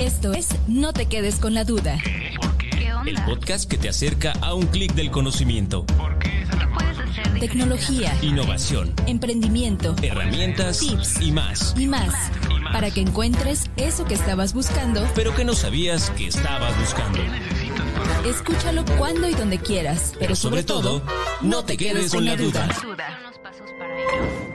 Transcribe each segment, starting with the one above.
Esto es No te quedes con la duda. ¿Por qué? ¿Qué onda? El podcast que te acerca a un clic del conocimiento. ¿Por qué? ¿Qué puedes hacer? Tecnología, Innovación, emprendimiento, herramientas tips y más. y más. Para que encuentres eso que estabas buscando, Pero que no sabías que estabas buscando. Necesitas para... escúchalo cuando y donde quieras. Pero sobre todo, no te quedes con la duda. Unos pasos para ello.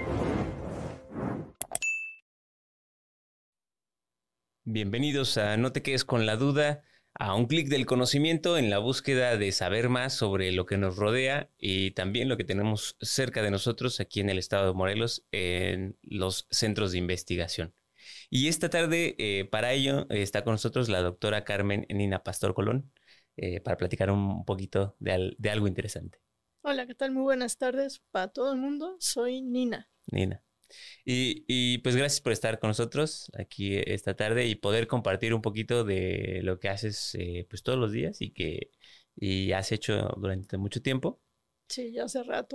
Bienvenidos a No te quedes con la duda, a un clic del conocimiento en la búsqueda de saber más sobre lo que nos rodea y también lo que tenemos cerca de nosotros aquí en el estado de Morelos, en los centros de investigación. Y esta tarde, para ello, está con nosotros la doctora Carmen Nina Pastor Colón, para platicar un poquito de algo interesante. Hola, ¿qué tal? Muy buenas tardes para todo el mundo. Soy Nina. Nina. Y pues gracias por estar con nosotros aquí esta tarde y poder compartir un poquito de lo que haces pues todos los días y has hecho durante mucho tiempo. Sí, ya hace rato.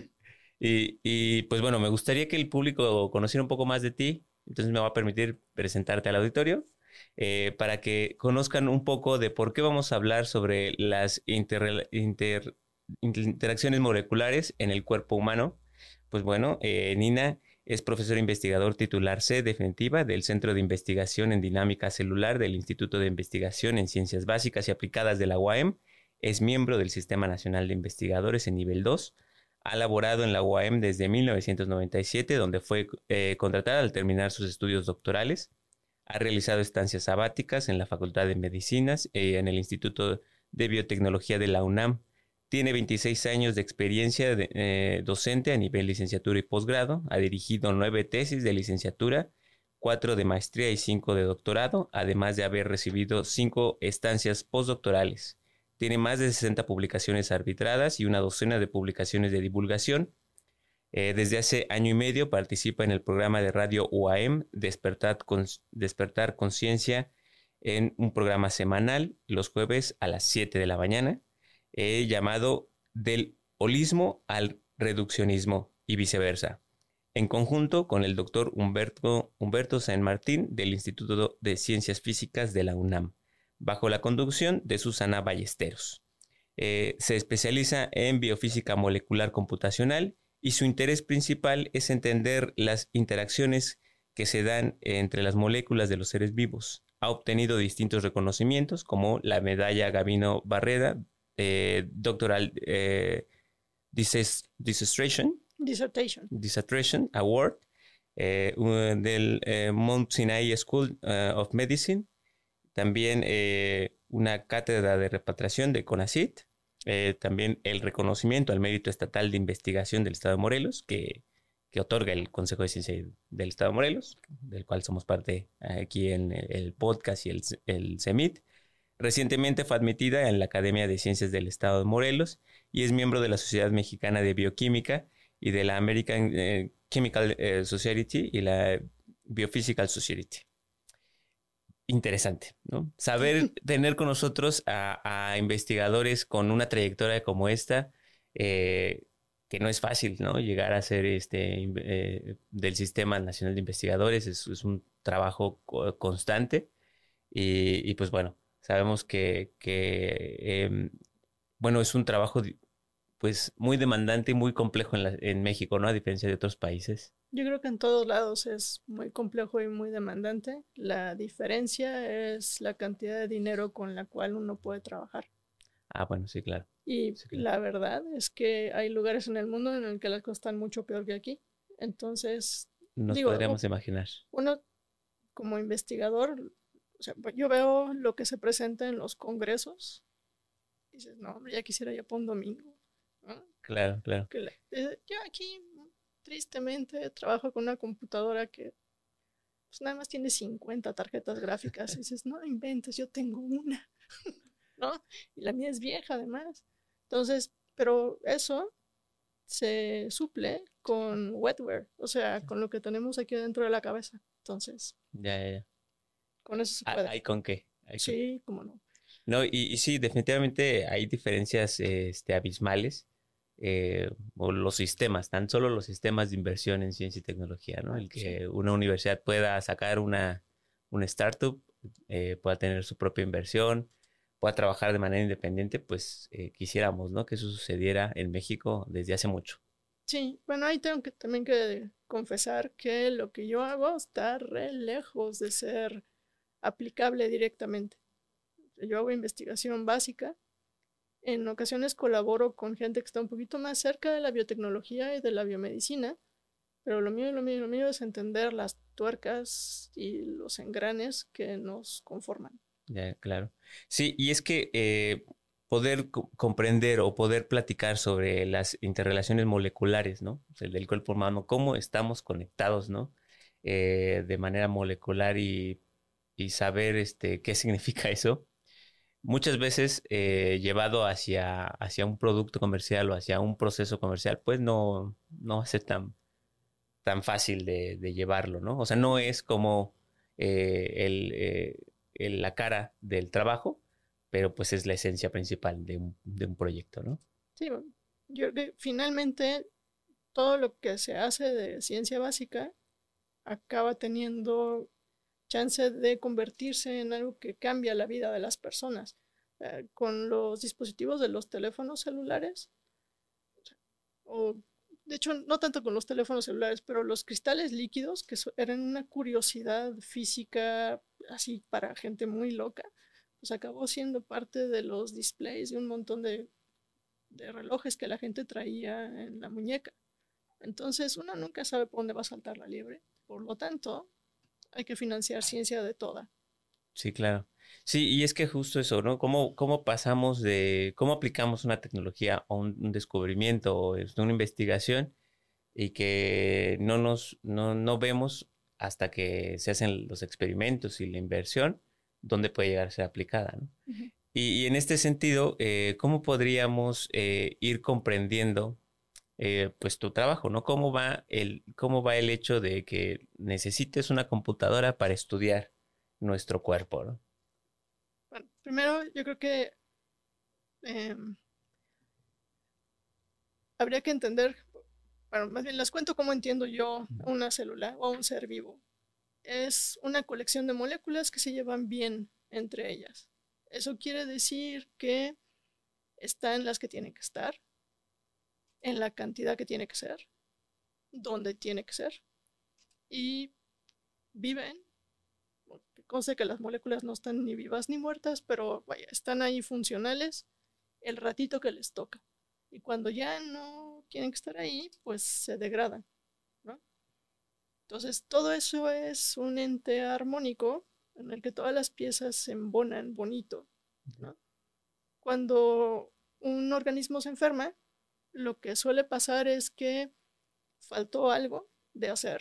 Y pues bueno, me gustaría que el público conociera un poco más de ti, entonces me va a permitir presentarte al auditorio para que conozcan un poco de por qué vamos a hablar sobre las interacciones moleculares en el cuerpo humano. Pues bueno, Nina es profesor investigador titular C definitiva del Centro de Investigación en Dinámica Celular del Instituto de Investigación en Ciencias Básicas y Aplicadas de la UAM. Es miembro del Sistema Nacional de Investigadores en nivel 2. Ha laborado en la UAM desde 1997, donde fue contratada al terminar sus estudios doctorales. Ha realizado estancias sabáticas en la Facultad de Medicinas y en el Instituto de Biotecnología de la UNAM. Tiene 26 años de experiencia docente a nivel licenciatura y posgrado. Ha dirigido 9 tesis de licenciatura, 4 de maestría y 5 de doctorado, además de haber recibido 5 estancias postdoctorales. Tiene más de 60 publicaciones arbitradas y una docena de publicaciones de divulgación. Desde hace año y medio participa en el programa de radio UAM Despertar Conciencia, en un programa semanal los jueves a las 7 de la mañana. Llamado Del Holismo al Reduccionismo y viceversa, en conjunto con el doctor Humberto San Martín del Instituto de Ciencias Físicas de la UNAM, bajo la conducción de Susana Ballesteros. Se especializa en biofísica molecular computacional y su interés principal es entender las interacciones que se dan entre las moléculas de los seres vivos. Ha obtenido distintos reconocimientos como la medalla Gavino Barreda, Doctoral Dissertation Award del Mount Sinai School of Medicine, también una cátedra de repatriación de CONACYT, también el reconocimiento al mérito estatal de investigación del Estado de Morelos que otorga el Consejo de Ciencia del Estado de Morelos, del cual somos parte aquí en el podcast y el CEMIT. Recientemente fue admitida en la Academia de Ciencias del Estado de Morelos y es miembro de la Sociedad Mexicana de Bioquímica y de la American Chemical Society y la Biophysical Society. Interesante, ¿no? Saber tener con nosotros a investigadores con una trayectoria como esta, que no es fácil, ¿no? Llegar a ser del Sistema Nacional de Investigadores es un trabajo constante y pues bueno. Sabemos que es un trabajo pues muy demandante y muy complejo en México, ¿no? A diferencia de otros países. Yo creo que en todos lados es muy complejo y muy demandante. La diferencia es la cantidad de dinero con la cual uno puede trabajar. Ah, bueno, sí, claro. Y sí, claro. La verdad es que hay lugares en el mundo en el que las cosas están mucho peor que aquí. Entonces, podríamos imaginar. Uno como investigador, o sea, yo veo lo que se presenta en los congresos y dices, no, hombre, ya quisiera yo para un domingo, ¿no? Claro. Yo aquí, tristemente, trabajo con una computadora que pues, nada más tiene 50 tarjetas gráficas. Y dices, no inventes, yo tengo una, ¿no? Y la mía es vieja, además. Entonces, pero eso se suple con wetware, o sea, con lo que tenemos aquí dentro de la cabeza. Entonces... Ya. Con eso se puede. ¿Hay con qué? Sí, cómo no. No, y sí, definitivamente hay diferencias abismales, o los sistemas, tan solo los sistemas de inversión en ciencia y tecnología, ¿no? El que una universidad pueda sacar una startup pueda tener su propia inversión, pueda trabajar de manera independiente, pues quisiéramos, ¿no? Que eso sucediera en México desde hace mucho. Sí, bueno, ahí tengo que también que confesar que lo que yo hago está re lejos de ser aplicable directamente. Yo hago investigación básica. En ocasiones colaboro con gente que está un poquito más cerca de la biotecnología y de la biomedicina, pero lo mío es entender las tuercas y los engranes que nos conforman. Ya, claro. Sí, y es que poder comprender o poder platicar sobre las interrelaciones moleculares, ¿no? O sea, del cuerpo humano, cómo estamos conectados, ¿no? De manera molecular y saber qué significa eso. Muchas veces llevado hacia un producto comercial o hacia un proceso comercial, pues no va a ser tan fácil de llevarlo, ¿no? O sea, no es como la cara del trabajo, pero pues es la esencia principal de un proyecto, ¿no? Sí, yo creo que finalmente todo lo que se hace de ciencia básica acaba teniendo chance de convertirse en algo que cambia la vida de las personas. Con los dispositivos de los teléfonos celulares, o de hecho no tanto con los teléfonos celulares, pero los cristales líquidos, que eran una curiosidad física así para gente muy loca, pues acabó siendo parte de los displays de un montón de relojes que la gente traía en la muñeca. Entonces uno nunca sabe por dónde va a saltar la liebre. Por lo tanto, hay que financiar ciencia de toda. Sí, claro. Sí, y es que justo eso, ¿no? ¿Cómo pasamos cómo aplicamos una tecnología o un descubrimiento o una investigación y que no vemos hasta que se hacen los experimentos y la inversión, dónde puede llegar a ser aplicada, ¿no? Ujú. Y en este sentido, ¿cómo podríamos ir comprendiendo pues tu trabajo, ¿no? ¿Cómo va el hecho de que necesites una computadora para estudiar nuestro cuerpo, ¿no? Bueno, primero yo creo que eh, habría que entender, bueno, más bien les cuento cómo entiendo yo una célula o un ser vivo. Es una colección de moléculas que se llevan bien entre ellas. Eso quiere decir que están las que tienen que estar, en la cantidad que tiene que ser, donde tiene que ser, y viven. Conste que las moléculas no están ni vivas ni muertas, pero vaya, están ahí funcionales el ratito que les toca. Y cuando ya no tienen que estar ahí, pues se degradan, ¿no? Entonces, todo eso es un ente armónico en el que todas las piezas se embonan bonito, ¿no? Cuando un organismo se enferma, lo que suele pasar es que faltó algo de hacer,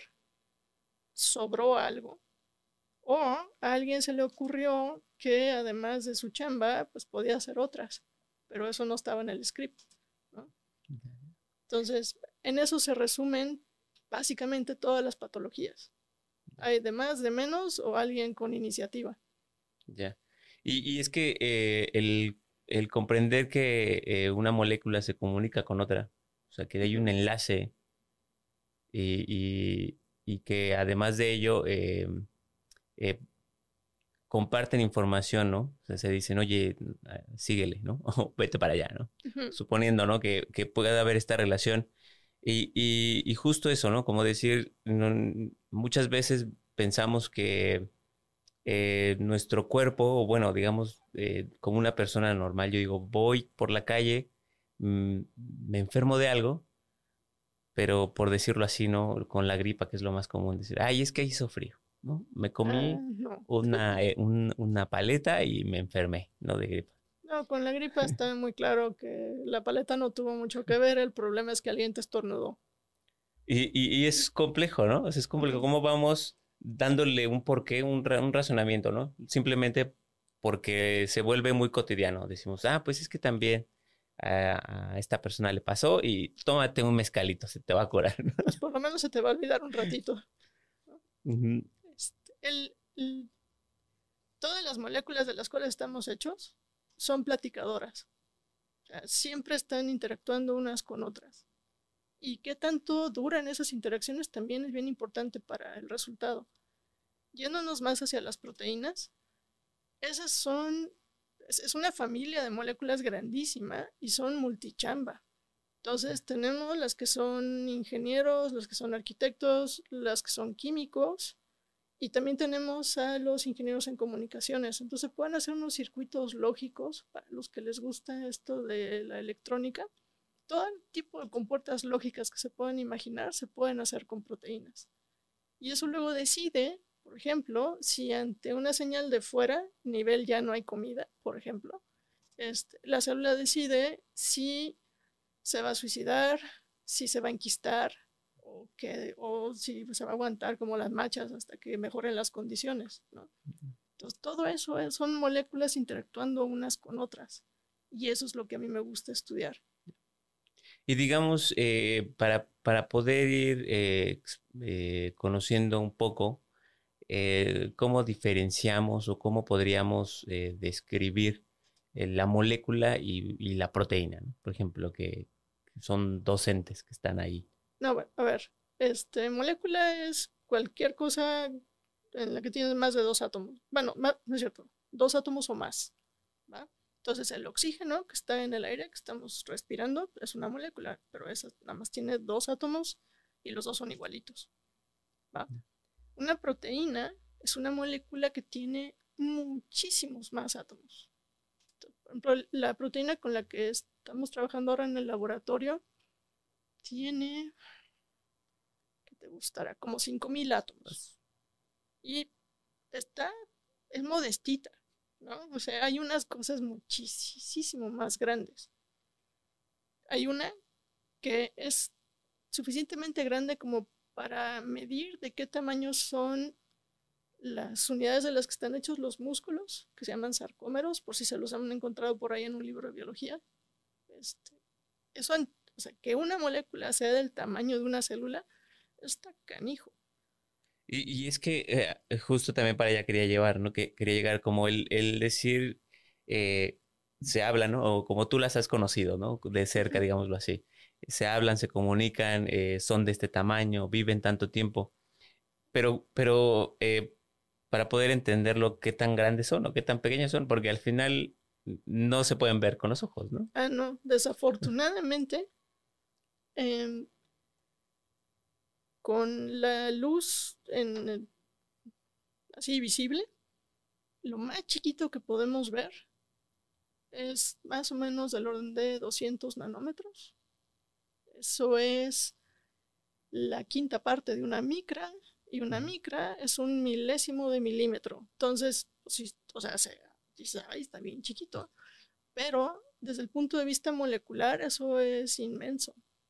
sobró algo, o a alguien se le ocurrió que además de su chamba, pues podía hacer otras, pero eso no estaba en el script, ¿no? Entonces, en eso se resumen básicamente todas las patologías. Hay de más, de menos o alguien con iniciativa. Ya. Y es que el comprender que una molécula se comunica con otra, o sea, que hay un enlace y, y- y que además de ello eh, comparten información, ¿no? O sea, se dicen, oye, síguele, ¿no? O vete para allá, ¿no? Ujú. Suponiendo, ¿no? Que pueda haber esta relación. Y justo eso, ¿no? Como decir, muchas veces pensamos que nuestro cuerpo, o bueno, digamos, como una persona normal, yo digo, voy por la calle, me enfermo de algo, pero por decirlo así, ¿no? Con la gripa, que es lo más común, decir, ay, es que hizo frío, ¿no? Me comí No. una paleta y me enfermé, ¿no? De gripa. No, con la gripa está muy claro que la paleta no tuvo mucho que ver. El problema es que alguien te estornudó. Y es complejo, ¿no? O sea, es complejo. Ujú. ¿Cómo vamos dándole un porqué, un razonamiento, ¿no? Simplemente porque se vuelve muy cotidiano. Decimos, pues es que también a esta persona le pasó y tómate un mezcalito, se te va a curar, ¿no? Pues por lo menos se te va a olvidar un ratito, ¿no? Ujú. Todas las moléculas de las cuales estamos hechos son platicadoras. O sea, siempre están interactuando unas con otras. Y qué tanto duran esas interacciones también es bien importante para el resultado. Yéndonos más hacia las proteínas, Esas son, es una familia de moléculas grandísima y son multichamba. Entonces tenemos las que son ingenieros, las que son arquitectos, las que son químicos y también tenemos a los ingenieros en comunicaciones. Entonces pueden hacer unos circuitos lógicos para los que les gusta esto de la electrónica. Todo tipo de compuertas lógicas que se pueden imaginar se pueden hacer con proteínas. Y eso luego decide, por ejemplo, si ante una señal de fuera, nivel ya no hay comida, por ejemplo, la célula decide si se va a suicidar, si se va a enquistar o si se va a aguantar como las machas hasta que mejoren las condiciones, ¿no? Entonces, todo eso son moléculas interactuando unas con otras. Y eso es lo que a mí me gusta estudiar. Y digamos, para poder ir conociendo un poco cómo diferenciamos o cómo podríamos describir la molécula y la proteína, ¿no? Por ejemplo, que son dos entes que están ahí. No, bueno, a ver, molécula es cualquier cosa en la que tienes más de 2 átomos. Bueno, no es cierto, 2 átomos o más, ¿va? Entonces el oxígeno que está en el aire que estamos respirando es una molécula, pero esa nada más tiene 2 átomos y los dos son igualitos, ¿va? Una proteína es una molécula que tiene muchísimos más átomos. Por ejemplo, la proteína con la que estamos trabajando ahora en el laboratorio tiene, ¿qué te gustará? Como 5000 átomos. Y es modestita, ¿no? O sea, hay unas cosas muchísimo más grandes. Hay una que es suficientemente grande como para medir de qué tamaño son las unidades de las que están hechos los músculos, que se llaman sarcómeros, por si se los han encontrado por ahí en un libro de biología. Eso, o sea, que una molécula sea del tamaño de una célula, está canijo. Y es que justo también para allá quería llevar, ¿no? Que quería llegar como el decir, eh, se habla, ¿no? O como tú las has conocido, ¿no? De cerca, digámoslo así. Se hablan, se comunican, son de este tamaño, viven tanto tiempo, pero para poder entenderlo, qué tan grandes son o qué tan pequeñas son, porque al final no se pueden ver con los ojos, ¿no? Ah, no, desafortunadamente, eh, con la luz así visible, lo más chiquito que podemos ver es más o menos del orden de 200 nanómetros. Eso es la quinta parte de una micra, y una micra es un milésimo de milímetro. Entonces, pues, o sea, está bien chiquito, pero desde el punto de vista molecular eso es inmenso.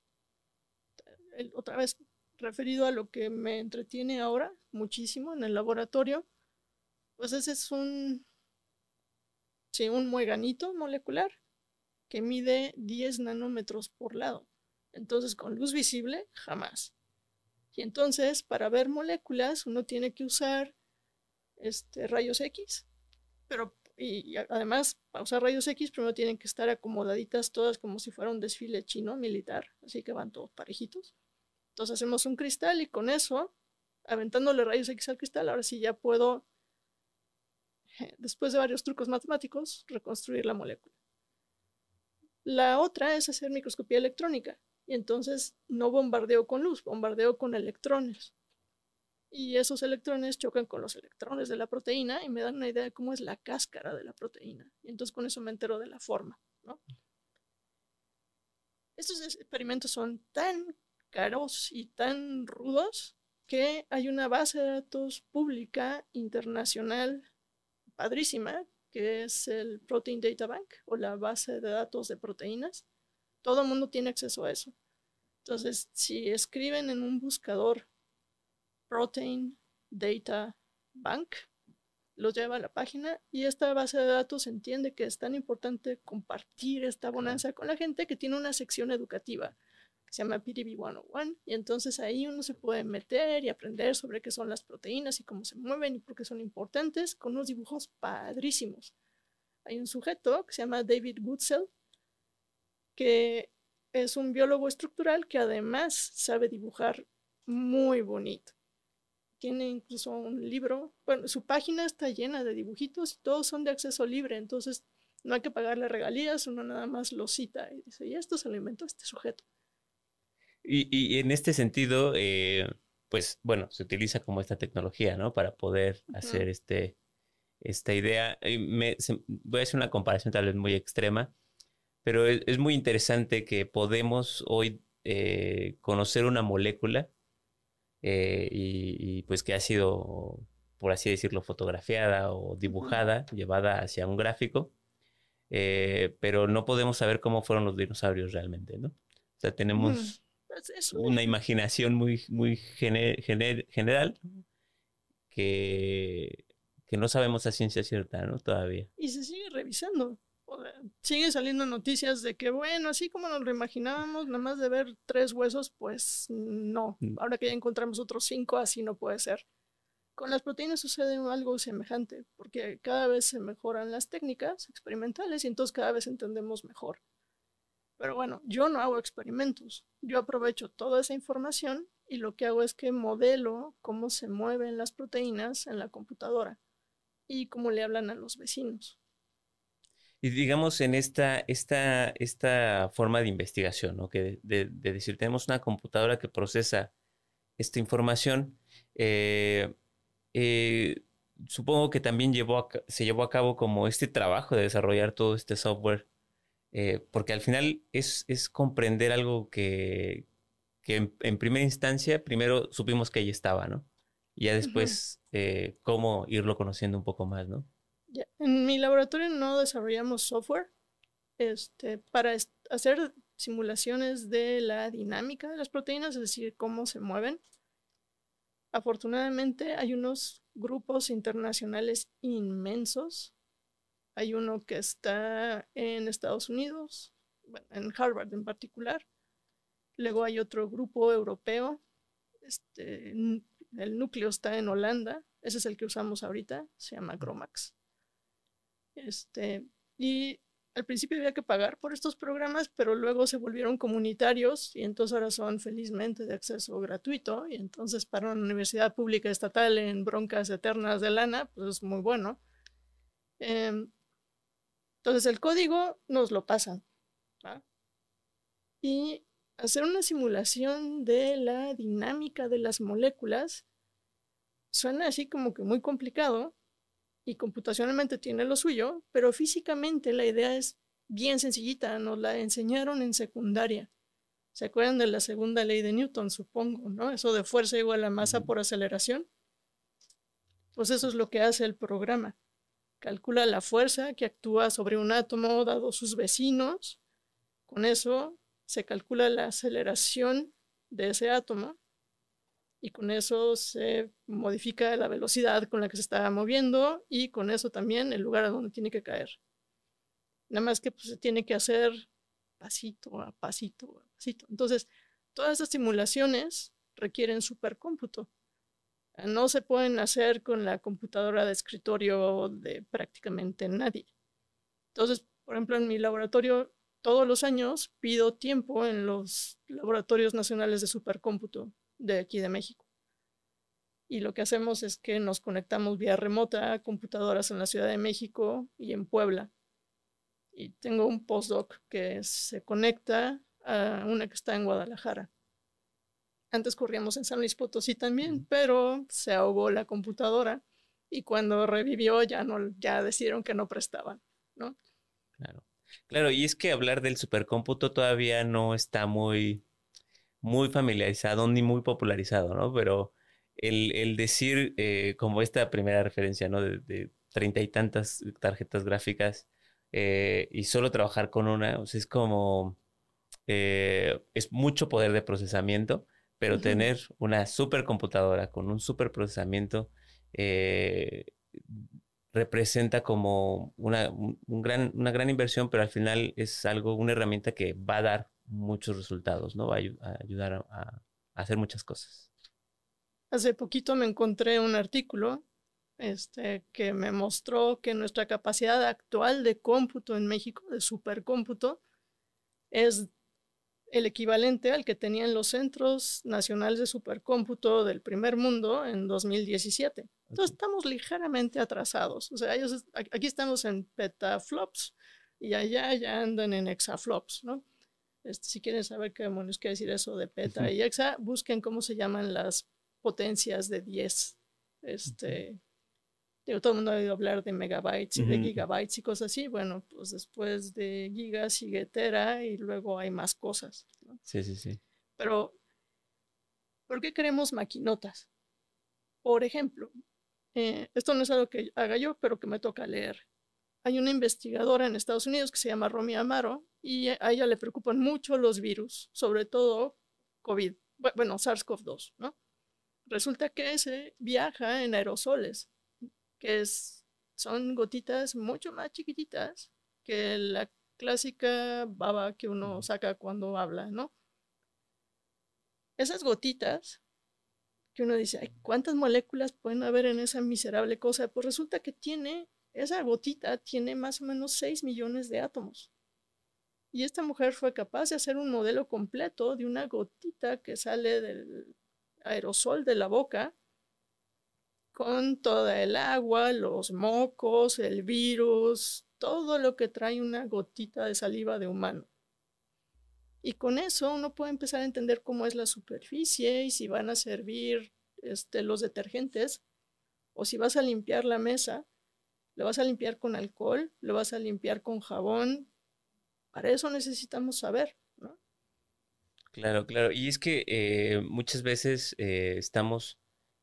Otra vez, referido a lo que me entretiene ahora muchísimo en el laboratorio, pues ese es un mueganito molecular que mide 10 nanómetros por lado. Entonces, con luz visible, jamás. Y entonces, para ver moléculas, uno tiene que usar rayos X, y además, para usar rayos X, primero tienen que estar acomodaditas todas como si fuera un desfile chino militar, así que van todos parejitos. Entonces hacemos un cristal y con eso, aventándole rayos X al cristal, ahora sí ya puedo, después de varios trucos matemáticos, reconstruir la molécula. La otra es hacer microscopía electrónica, y entonces no bombardeo con luz, bombardeo con electrones. Y esos electrones chocan con los electrones de la proteína y me dan una idea de cómo es la cáscara de la proteína. Y entonces con eso me entero de la forma, ¿no? Estos experimentos son tan caros y tan rudos que hay una base de datos pública internacional padrísima, que es el Protein Data Bank, o la base de datos de proteínas. Todo el mundo tiene acceso a eso. Entonces, si escriben en un buscador Protein Data Bank, los lleva a la página, y esta base de datos entiende que es tan importante compartir esta bonanza con la gente que tiene una sección educativa que se llama PDB 101, y entonces ahí uno se puede meter y aprender sobre qué son las proteínas y cómo se mueven y por qué son importantes, con unos dibujos padrísimos. Hay un sujeto que se llama David Goodsell, que es un biólogo estructural que además sabe dibujar muy bonito. tiene incluso un libro. Bueno, su página está llena de dibujitos y todos son de acceso libre, entonces no hay que pagarle regalías, uno nada más lo cita y dice, y esto se lo inventó este sujeto. Y en este sentido, pues bueno, se utiliza como esta tecnología, ¿no? Para poder hacer esta idea. Voy a hacer una comparación tal vez muy extrema, pero es muy interesante que podemos hoy conocer una molécula pues que ha sido, por así decirlo, fotografiada o dibujada, llevada hacia un gráfico, pero no podemos saber cómo fueron los dinosaurios realmente, ¿no? O sea, tenemos Es una imaginación muy general que, que no sabemos a ciencia cierta, ¿no? Todavía. Y se sigue revisando. Siguen saliendo noticias de que, bueno, así como nos lo imaginábamos, nada más de ver 3 huesos, pues no. Ahora que ya encontramos otros 5, así no puede ser. Con las proteínas sucede algo semejante, porque cada vez se mejoran las técnicas experimentales y entonces cada vez entendemos mejor. Pero bueno, yo no hago experimentos. Yo aprovecho toda esa información y lo que hago es que modelo cómo se mueven las proteínas en la computadora y cómo le hablan a los vecinos. Y digamos en esta forma de investigación, ¿no? Que de decir, tenemos una computadora que procesa esta información, eh, supongo que también se llevó a cabo como este trabajo de desarrollar todo este software, porque al final es comprender algo que en primera instancia, primero supimos que ahí estaba, ¿no? Y ya después, cómo irlo conociendo un poco más, ¿no? Ya. En mi laboratorio no desarrollamos software para hacer simulaciones de la dinámica de las proteínas, es decir, cómo se mueven. Afortunadamente hay unos grupos internacionales inmensos. Hay uno que está en Estados Unidos, bueno, en Harvard en particular. Luego hay otro grupo europeo. El núcleo está en Holanda. Ese es el que usamos ahorita. Se llama GROMACS. Y al principio había que pagar por estos programas, pero luego se volvieron comunitarios y entonces ahora son felizmente de acceso gratuito. Y entonces para una universidad pública estatal en broncas eternas de lana, pues es muy bueno. Entonces el código nos lo pasan, ¿va? Y hacer una simulación de la dinámica de las moléculas suena así como que muy complicado y computacionalmente tiene lo suyo, pero físicamente la idea es bien sencillita, nos la enseñaron en secundaria. ¿Se acuerdan de la segunda ley de Newton, supongo, ¿no? Eso de fuerza igual a masa por aceleración. Pues eso es lo que hace el programa. Calcula la fuerza que actúa sobre un átomo dado sus vecinos. Con eso se calcula la aceleración de ese átomo y con eso se modifica la velocidad con la que se está moviendo y con eso también el lugar a donde tiene que caer. Nada más que pues, se tiene que hacer pasito a pasito a pasito. Entonces, todas estas simulaciones requieren supercómputo. No se pueden hacer con la computadora de escritorio de prácticamente nadie. Entonces, por ejemplo, en mi laboratorio, todos los años pido tiempo en los laboratorios nacionales de supercómputo de aquí de México. Y lo que hacemos es que nos conectamos vía remota a computadoras en la Ciudad de México y en Puebla. Y tengo un postdoc que se conecta a una que está en Guadalajara. Antes corríamos en San Luis Potosí también, pero se ahogó la computadora y cuando revivió ya decidieron que no prestaban, ¿no? Claro. Claro, y es que hablar del supercómputo todavía no está muy familiarizado ni muy popularizado, ¿no? Pero el decir, como esta primera referencia, ¿no? De 30 y tantas tarjetas gráficas y solo trabajar con una, o sea, es como, es mucho poder de procesamiento, pero tener una supercomputadora con un superprocesamiento representa como una gran inversión, pero al final es una herramienta que va a dar muchos resultados, ¿no? Va a ayudar a hacer muchas cosas. Hace poquito me encontré un artículo que me mostró que nuestra capacidad actual de cómputo en México, de supercómputo, es el equivalente al que tenían los centros nacionales de supercómputo del primer mundo en 2017. Entonces estamos ligeramente atrasados. O sea, aquí estamos en petaflops y allá ya andan en hexaflops, ¿no? Si quieren saber qué demonios quiere decir eso de peta y hexa, busquen cómo se llaman las potencias de 10. Todo el mundo ha oído hablar de megabytes y de gigabytes y cosas así. Bueno, pues después de gigas sigue tera y luego hay más cosas, ¿no? Sí, sí, sí. Pero, ¿por qué queremos maquinotas? Por ejemplo, esto no es algo que haga yo, pero que me toca leer. Hay una investigadora en Estados Unidos que se llama Romy Amaro y a ella le preocupan mucho los virus, sobre todo COVID, bueno, SARS-CoV-2, ¿no? Resulta que se viaja en aerosoles, que son gotitas mucho más chiquititas que la clásica baba que uno saca cuando habla, ¿no? Esas gotitas que uno dice, ay, ¿cuántas moléculas pueden haber en esa miserable cosa? Pues resulta que esa gotita tiene más o menos 6 millones de átomos. Y esta mujer fue capaz de hacer un modelo completo de una gotita que sale del aerosol de la boca con toda el agua, los mocos, el virus, todo lo que trae una gotita de saliva de humano. Y con eso uno puede empezar a entender cómo es la superficie y si van a servir los detergentes o si vas a limpiar la mesa, lo vas a limpiar con alcohol, lo vas a limpiar con jabón. Para eso necesitamos saber, ¿no? Claro, claro. Y es que muchas veces estamos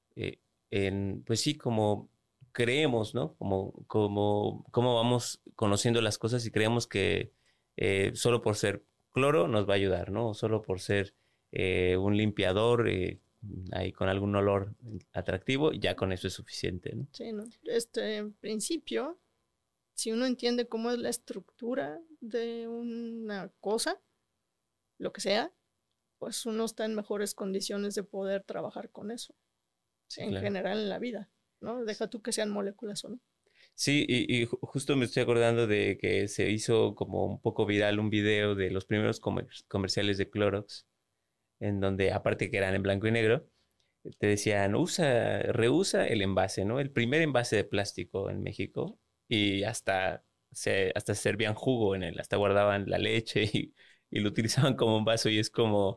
pues sí, como creemos, ¿no? Como vamos conociendo las cosas y creemos que solo por ser cloro nos va a ayudar, ¿no? O solo por ser un limpiador ahí con algún olor atractivo, ya con eso es suficiente, ¿no? Sí, ¿no? En principio, si uno entiende cómo es la estructura de una cosa, lo que sea, pues uno está en mejores condiciones de poder trabajar con eso, Sí, en claro. general en la vida, ¿no? Deja tú que sean moléculas o no. Sí, y justo me estoy acordando de que se hizo como un poco viral un video de los primeros comerciales de Clorox, en donde, aparte que eran en blanco y negro, te decían, reusa el envase, ¿no? El primer envase de plástico en México, y hasta servían jugo en él, hasta guardaban la leche y lo utilizaban como un vaso, y es como,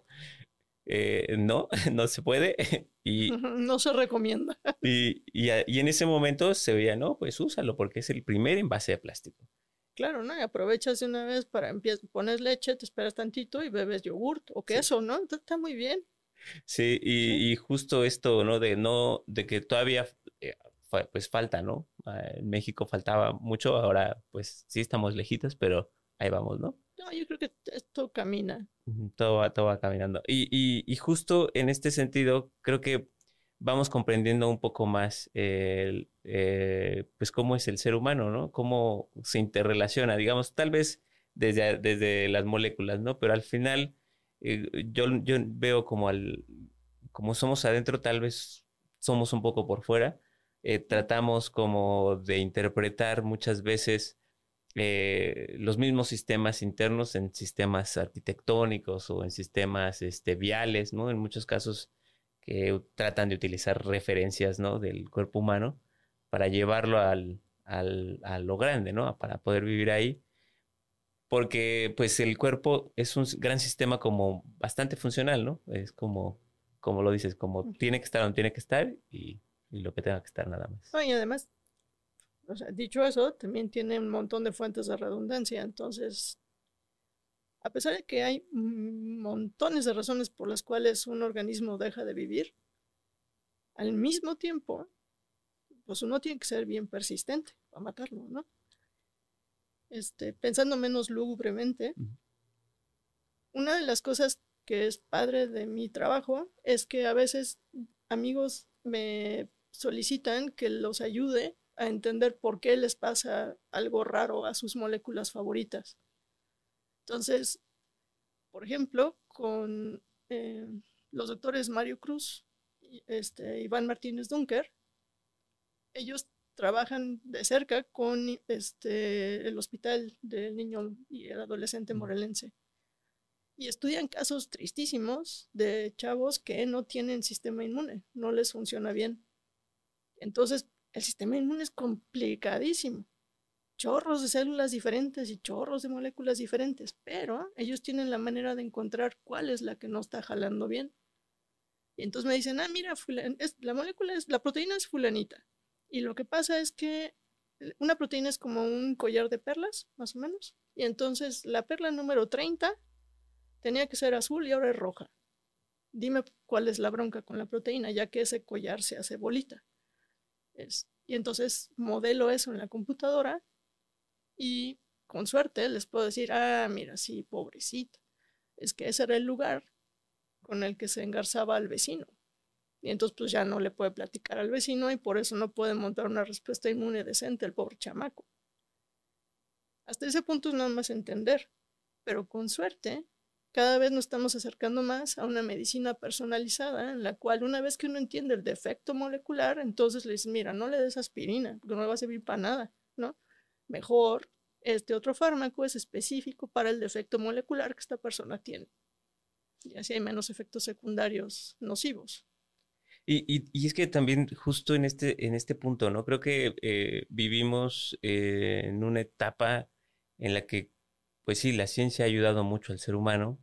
no, no se puede. Y, No se recomienda. y en ese momento se veía, no, pues úsalo, porque es el primer envase de plástico. Claro, ¿no? Y aprovechas de una vez para pones leche, te esperas tantito y bebes yogurt o Sí. queso, ¿no? Está muy bien. Sí, Sí. y justo esto, ¿no? De que todavía pues falta, ¿no? En México faltaba mucho, ahora pues sí estamos lejitos, pero ahí vamos, ¿no? No, yo creo que esto camina. Ujú, todo va caminando. Y justo en este sentido, creo que vamos comprendiendo un poco más pues cómo es el ser humano, ¿no? Cómo se interrelaciona, digamos, tal vez desde las moléculas, ¿no? Pero al final yo veo como somos adentro, tal vez somos un poco por fuera. Tratamos como de interpretar muchas veces los mismos sistemas internos en sistemas arquitectónicos o en sistemas viales, ¿no? En muchos casos que tratan de utilizar referencias, ¿no? Del cuerpo humano para llevarlo a lo grande, ¿no? Para poder vivir ahí. Porque pues el cuerpo es un gran sistema como bastante funcional, ¿no? Es como lo dices, como tiene que estar donde tiene que estar y lo que tenga que estar nada más. No, y además, o sea, dicho eso, también tiene un montón de fuentes de redundancia. Entonces, a pesar de que hay montones de razones por las cuales un organismo deja de vivir, al mismo tiempo, pues uno tiene que ser bien persistente para matarlo, ¿no? Pensando menos lúgubremente, una de las cosas que es padre de mi trabajo es que a veces amigos me solicitan que los ayude a entender por qué les pasa algo raro a sus moléculas favoritas. Entonces, por ejemplo, con los doctores Mario Cruz y Iván Martínez Dunker, ellos trabajan de cerca con el Hospital del Niño y el Adolescente Morelense. Y estudian casos tristísimos de chavos que no tienen sistema inmune, no les funciona bien. Entonces, el sistema inmune es complicadísimo. Chorros de células diferentes y chorros de moléculas diferentes, pero ellos tienen la manera de encontrar cuál es la que no está jalando bien. Y entonces me dicen, mira, la proteína es fulanita. Y lo que pasa es que una proteína es como un collar de perlas, más o menos. Y entonces la perla número 30 tenía que ser azul y ahora es roja. Dime cuál es la bronca con la proteína, ya que ese collar se hace bolita. Y entonces modelo eso en la computadora y con suerte les puedo decir, mira, sí, pobrecito. Es que ese era el lugar con el que se engarzaba al vecino. Y entonces pues ya no le puede platicar al vecino y por eso no puede montar una respuesta inmune decente el pobre chamaco. Hasta ese punto es nada más entender, pero con suerte cada vez nos estamos acercando más a una medicina personalizada en la cual una vez que uno entiende el defecto molecular, entonces le dices, mira, no le des aspirina, porque no le va a servir para nada, ¿no? Mejor este otro fármaco es específico para el defecto molecular que esta persona tiene. Y así hay menos efectos secundarios nocivos. Y es que también justo en este punto, ¿no? Creo que vivimos en una etapa en la que, pues sí, la ciencia ha ayudado mucho al ser humano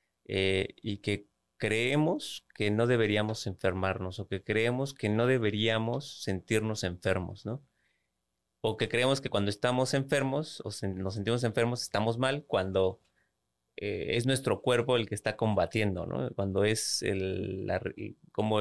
y que creemos que no deberíamos enfermarnos o que creemos que no deberíamos sentirnos enfermos, ¿no? O que creemos que cuando estamos enfermos o nos sentimos enfermos estamos mal cuando es nuestro cuerpo el que está combatiendo, ¿no? Cuando es como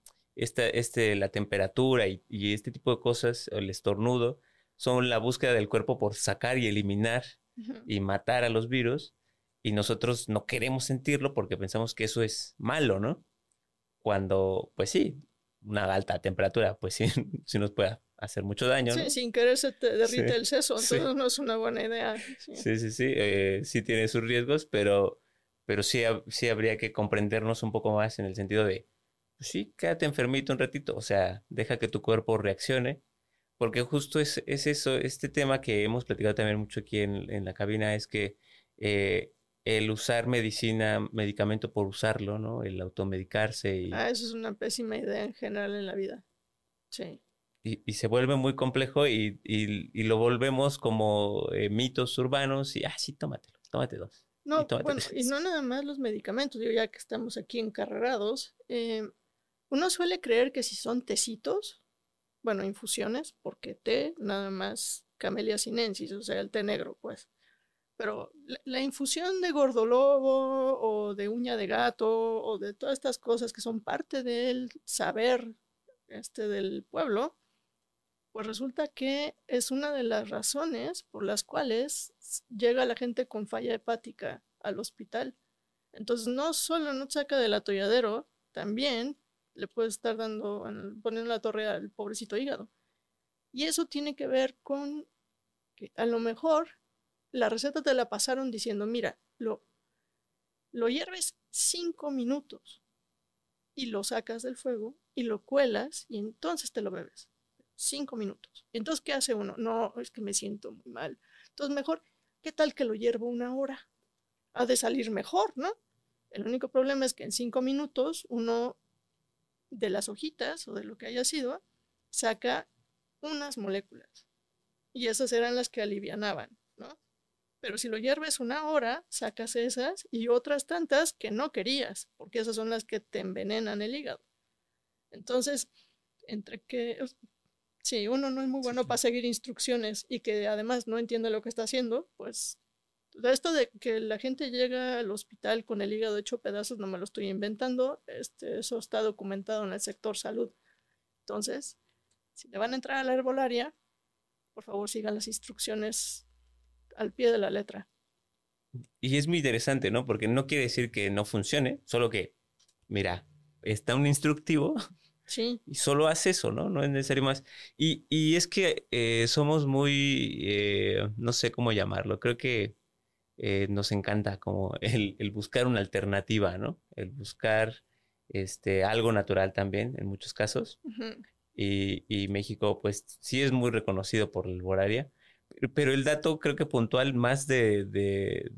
la temperatura y este tipo de cosas, el estornudo, son la búsqueda del cuerpo por sacar y eliminar y matar a los virus, y nosotros no queremos sentirlo porque pensamos que eso es malo, ¿no? Cuando, pues sí, una alta temperatura, pues sí, sí nos puede hacer mucho daño, Sí, ¿no? sin querer se te derrite Sí, el seso, sí. entonces no es una buena idea. Sí, sí tiene sus riesgos, pero sí habría que comprendernos un poco más en el sentido de, pues sí, quédate enfermito un ratito, o sea, deja que tu cuerpo reaccione, porque justo es eso, este tema que hemos platicado también mucho aquí en la cabina, es que eh, el usar medicamento por usarlo, ¿no? El automedicarse Eso es una pésima idea en general en la vida. Sí. y se vuelve muy complejo y lo volvemos como mitos urbanos y, sí, tómate dos. Y No, tómate bueno, y tres. no nada más los medicamentos, digo, ya que estamos aquí encarrerados, uno suele creer que si son tecitos, bueno, infusiones, porque té, nada más Camellia sinensis, o sea, el té negro, pues. Pero la infusión de gordolobo o de uña de gato o de todas estas cosas que son parte del saber del pueblo, pues resulta que es una de las razones por las cuales llega la gente con falla hepática al hospital. Entonces no solo no te saca del atolladero, también le puede estar poniendo la torre al pobrecito hígado. Y eso tiene que ver con que a lo mejor la receta te la pasaron diciendo, mira, lo hierves 5 minutos y lo sacas del fuego y lo cuelas y entonces te lo bebes. 5 minutos. Entonces, ¿qué hace uno? No, es que me siento muy mal. Entonces, mejor, ¿qué tal que lo hiervo 1 hora? Ha de salir mejor, ¿no? El único problema es que en 5 minutos uno de las hojitas o de lo que haya sido saca unas moléculas y esas eran las que alivianaban, ¿no? Pero si lo hierves 1 hora, sacas esas y otras tantas que no querías, porque esas son las que te envenenan el hígado. Entonces, entre que si uno no es muy bueno para seguir instrucciones y que además no entiende lo que está haciendo, pues esto de que la gente llega al hospital con el hígado hecho pedazos no me lo estoy inventando, eso está documentado en el sector salud. Entonces, si le van a entrar a la herbolaria, por favor sigan las instrucciones al pie de la letra. Y es muy interesante, ¿no? Porque no quiere decir que no funcione, solo que, mira, está un instructivo Sí. y solo hace eso, ¿no? No es necesario más. Y es que somos muy, no sé cómo llamarlo, creo que nos encanta como el buscar una alternativa, ¿no? El buscar algo natural también, en muchos casos. Uh-huh. Y México, pues, sí es muy reconocido por la herbolaria, pero el dato creo que puntual más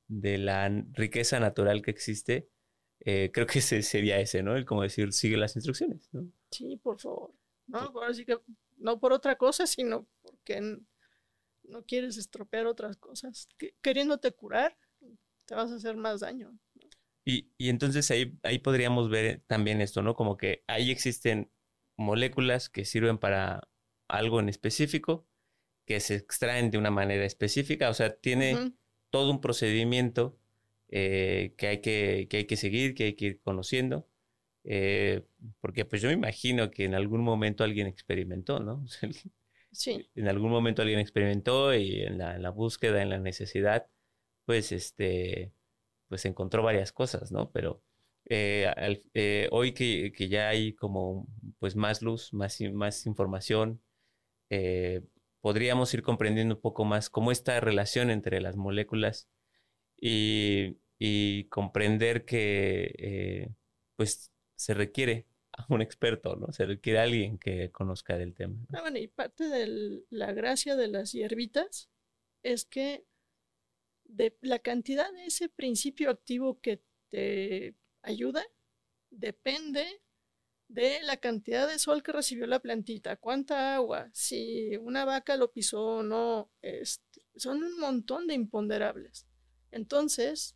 de la riqueza natural que existe, creo que ese sería ese, ¿no? El como decir, sigue las instrucciones, ¿no? Sí, por favor. No, ahora sí que no por otra cosa, sino porque no quieres estropear otras cosas. Queriéndote curar, te vas a hacer más daño. Y entonces ahí podríamos ver también esto, ¿no? Como que ahí existen moléculas que sirven para algo en específico, que se extraen de una manera específica, o sea, tiene Ujú. todo un procedimiento que hay que seguir, que hay que ir conociendo, eh, porque pues yo me imagino que en algún momento alguien experimentó, ¿no? O sea, Sí, en algún momento alguien experimentó y en la búsqueda, en la necesidad, pues pues encontró varias cosas, ¿no? Pero hoy que ya hay como pues más luz, más información, eh, podríamos ir comprendiendo un poco más cómo esta relación entre las moléculas y comprender que pues se requiere a un experto, ¿no? Se requiere a alguien que conozca del tema, ¿no? bueno, y parte de la gracia de las hierbitas es que de la cantidad de ese principio activo que te ayuda depende de la cantidad de sol que recibió la plantita, cuánta agua, si una vaca lo pisó o no, son un montón de imponderables. Entonces,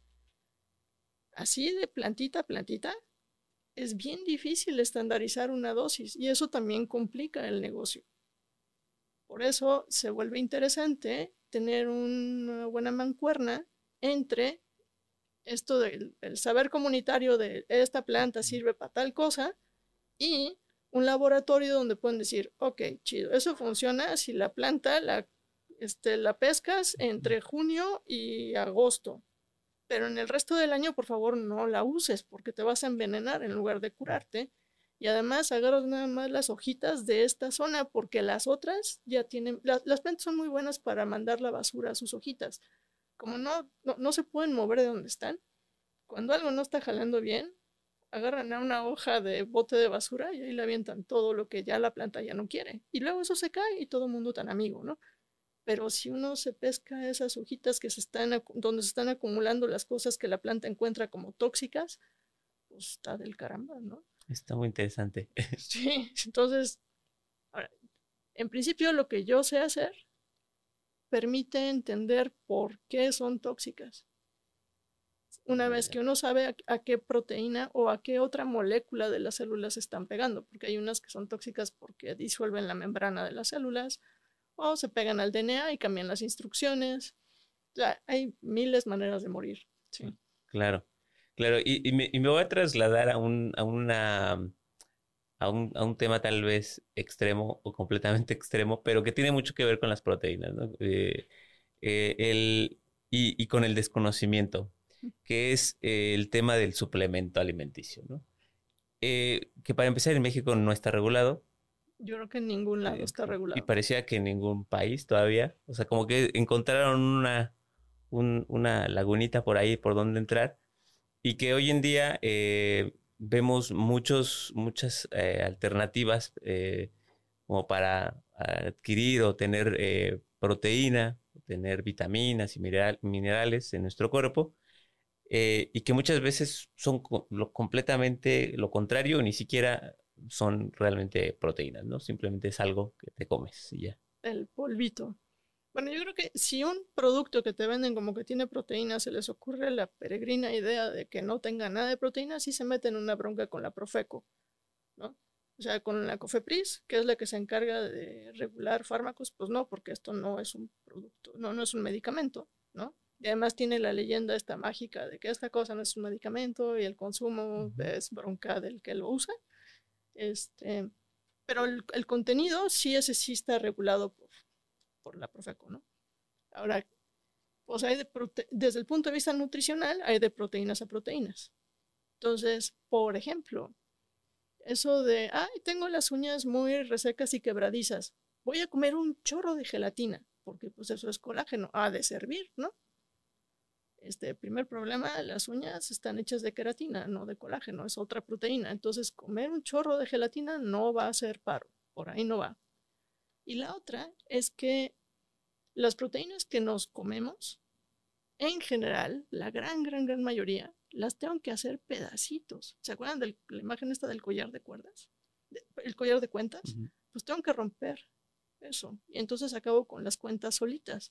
así de plantita a plantita, es bien difícil estandarizar una dosis y eso también complica el negocio. Por eso se vuelve interesante tener una buena mancuerna entre esto del saber comunitario de esta planta sirve para tal cosa y un laboratorio donde pueden decir, ok, chido, eso funciona si la planta la pescas entre junio y agosto, pero en el resto del año, por favor, no la uses porque te vas a envenenar en lugar de curarte. Y además agarras nada más las hojitas de esta zona porque las otras ya tienen, las plantas son muy buenas para mandar la basura a sus hojitas. Como no se pueden mover de donde están, cuando algo no está jalando bien, agarran a una hoja de bote de basura y ahí le avientan todo lo que ya la planta ya no quiere. Y luego eso se cae y todo el mundo tan amigo, ¿no? Pero si uno se pesca esas hojitas donde se están acumulando las cosas que la planta encuentra como tóxicas, pues está del caramba, ¿no? Está muy interesante. Sí, entonces, ahora, en principio lo que yo sé hacer permite entender por qué son tóxicas. Una vez que uno sabe a qué proteína o a qué otra molécula de las células se están pegando, porque hay unas que son tóxicas porque disuelven la membrana de las células o se pegan al DNA y cambian las instrucciones. O sea, hay miles de maneras de morir. Sí. Claro, claro. Y me voy a trasladar a un tema tal vez extremo o completamente extremo, pero que tiene mucho que ver con las proteínas, ¿no? Y con el desconocimiento, que es el tema del suplemento alimenticio, ¿no? Que para empezar en México no está regulado, Yo creo que en ningún lado eh, está y regulado. parecía que en ningún país todavía, o sea, como que encontraron una lagunita por ahí por donde entrar y que hoy en día vemos muchas alternativas como para adquirir o tener proteína, tener vitaminas y minerales en nuestro cuerpo, y que muchas veces son completamente lo contrario, ni siquiera son realmente proteínas, ¿no? Simplemente es algo que te comes y ya. El polvito. Bueno, yo creo que si un producto que te venden como que tiene proteína se les ocurre la peregrina idea de que no tenga nada de proteína, sí se meten en una bronca con la Profeco, ¿no? O sea, con la COFEPRIS, que es la que se encarga de regular fármacos, pues no, porque esto no es un producto, no es un medicamento, ¿no? Y además tiene la leyenda esta mágica de que esta cosa no es un medicamento y el consumo es bronca del que lo usa. Este, pero el contenido sí, ese sí está regulado por la Profeco, ¿no? Ahora, pues desde el punto de vista nutricional, hay de proteínas a proteínas. Entonces, por ejemplo, eso de, ay, tengo las uñas muy resecas y quebradizas, voy a comer un chorro de gelatina, porque pues eso es colágeno, ha de servir, ¿no? Primer problema, las uñas están hechas de queratina, no de colágeno, es otra proteína. Entonces, comer un chorro de gelatina no va a hacer paro, por ahí no va. Y la otra es que las proteínas que nos comemos en general, la gran mayoría, las tengo que hacer pedacitos. ¿Se acuerdan de la imagen esta del collar de cuerdas? El collar de cuentas. Pues tengo que romper eso. Y entonces acabo con las cuentas solitas.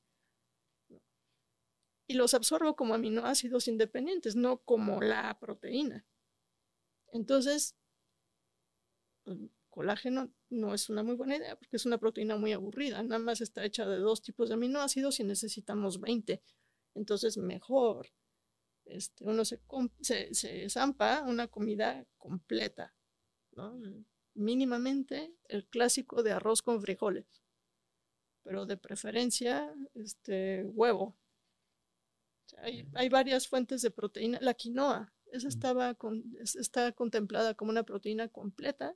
Y los absorbo como aminoácidos independientes, no como la proteína. Entonces, el colágeno no es una muy buena idea porque es una proteína muy aburrida. Nada más está hecha de 2 tipos de aminoácidos y necesitamos 20. Entonces, mejor uno se zampa una comida completa, ¿no? Mínimamente el clásico de arroz con frijoles, pero de preferencia huevo. O sea, hay varias fuentes de proteína. La quinoa, esa está contemplada como una proteína completa,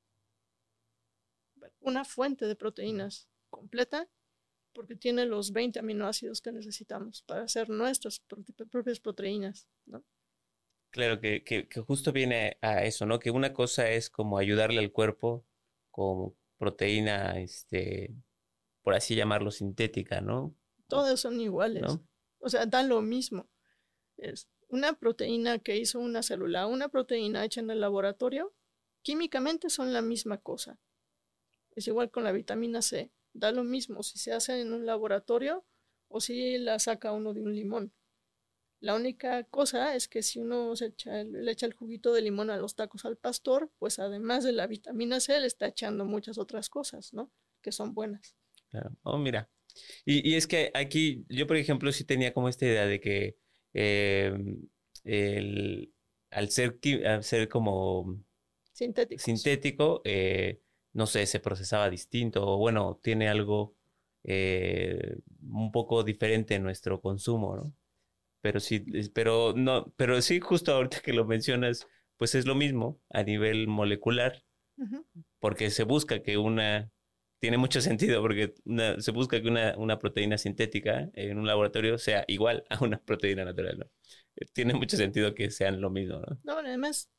una fuente de proteínas completa, porque tiene los 20 aminoácidos que necesitamos para hacer nuestras propias proteínas, ¿no? Claro, que justo viene a eso, ¿no? Que una cosa es como ayudarle al cuerpo con proteína, por así llamarlo, sintética, ¿no? Todas son iguales, ¿No? O sea, dan lo mismo. Es una proteína que hizo una célula, una proteína hecha en el laboratorio, químicamente son la misma cosa. Es igual con la vitamina C. Da lo mismo si se hace en un laboratorio o si la saca uno de un limón. La única cosa es que si uno le echa el juguito de limón a los tacos al pastor, pues además de la vitamina C le está echando muchas otras cosas, ¿no? Que son buenas. Claro. Oh, mira. Y es que aquí, yo por ejemplo, sí tenía como esta idea de que eh, el, al ser como Sintéticos. sintético, no sé, se procesaba distinto o bueno, tiene algo un poco diferente en nuestro consumo, ¿no? Pero sí, pero no, pero sí, justo ahorita que lo mencionas, pues es lo mismo a nivel molecular, Ujú. porque se busca que tiene mucho sentido, porque se busca que una proteína sintética en un laboratorio sea igual a una proteína natural, ¿no? Tiene mucho sentido que sean lo mismo, ¿no? No, además,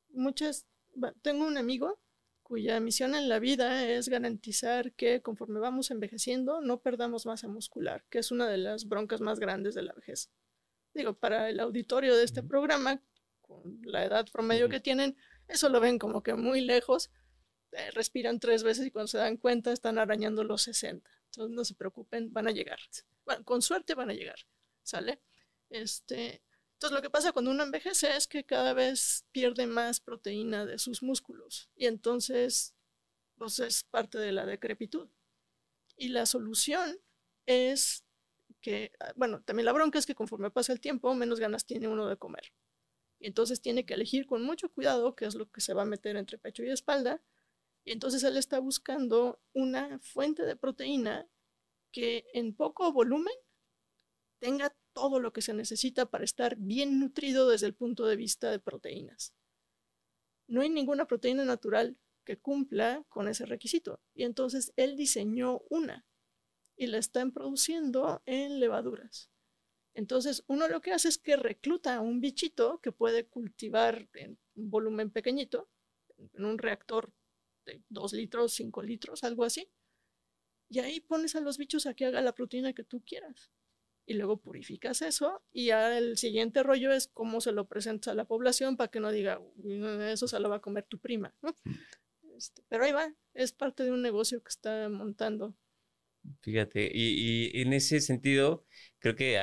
tengo un amigo cuya misión en la vida es garantizar que conforme vamos envejeciendo no perdamos masa muscular, que es una de las broncas más grandes de la vejez. Digo, para el auditorio de este programa, con la edad promedio que tienen, eso lo ven como que muy lejos, respiran 3 veces y cuando se dan cuenta están arañando los 60. Entonces no se preocupen, van a llegar. Bueno, con suerte van a llegar, ¿sale? Entonces lo que pasa cuando uno envejece es que cada vez pierde más proteína de sus músculos y entonces pues es parte de la decrepitud. Y la solución es que, bueno, también la bronca es que conforme pasa el tiempo, menos ganas tiene uno de comer. Y entonces tiene que elegir con mucho cuidado qué es lo que se va a meter entre pecho y espalda. Y entonces él está buscando una fuente de proteína que en poco volumen tenga todo lo que se necesita para estar bien nutrido desde el punto de vista de proteínas. No hay ninguna proteína natural que cumpla con ese requisito. Y entonces él diseñó una y la están produciendo en levaduras. Entonces uno lo que hace es que recluta a un bichito que puede cultivar en un volumen pequeñito, en un reactor de 2 litros, 5 litros, algo así. Y ahí pones a los bichos a que haga la proteína que tú quieras. Y luego purificas eso y ya el siguiente rollo es cómo se lo presentas a la población para que no diga, eso se lo va a comer tu prima, ¿no? Pero ahí va, es parte de un negocio que está montando. Fíjate, y en ese sentido, creo que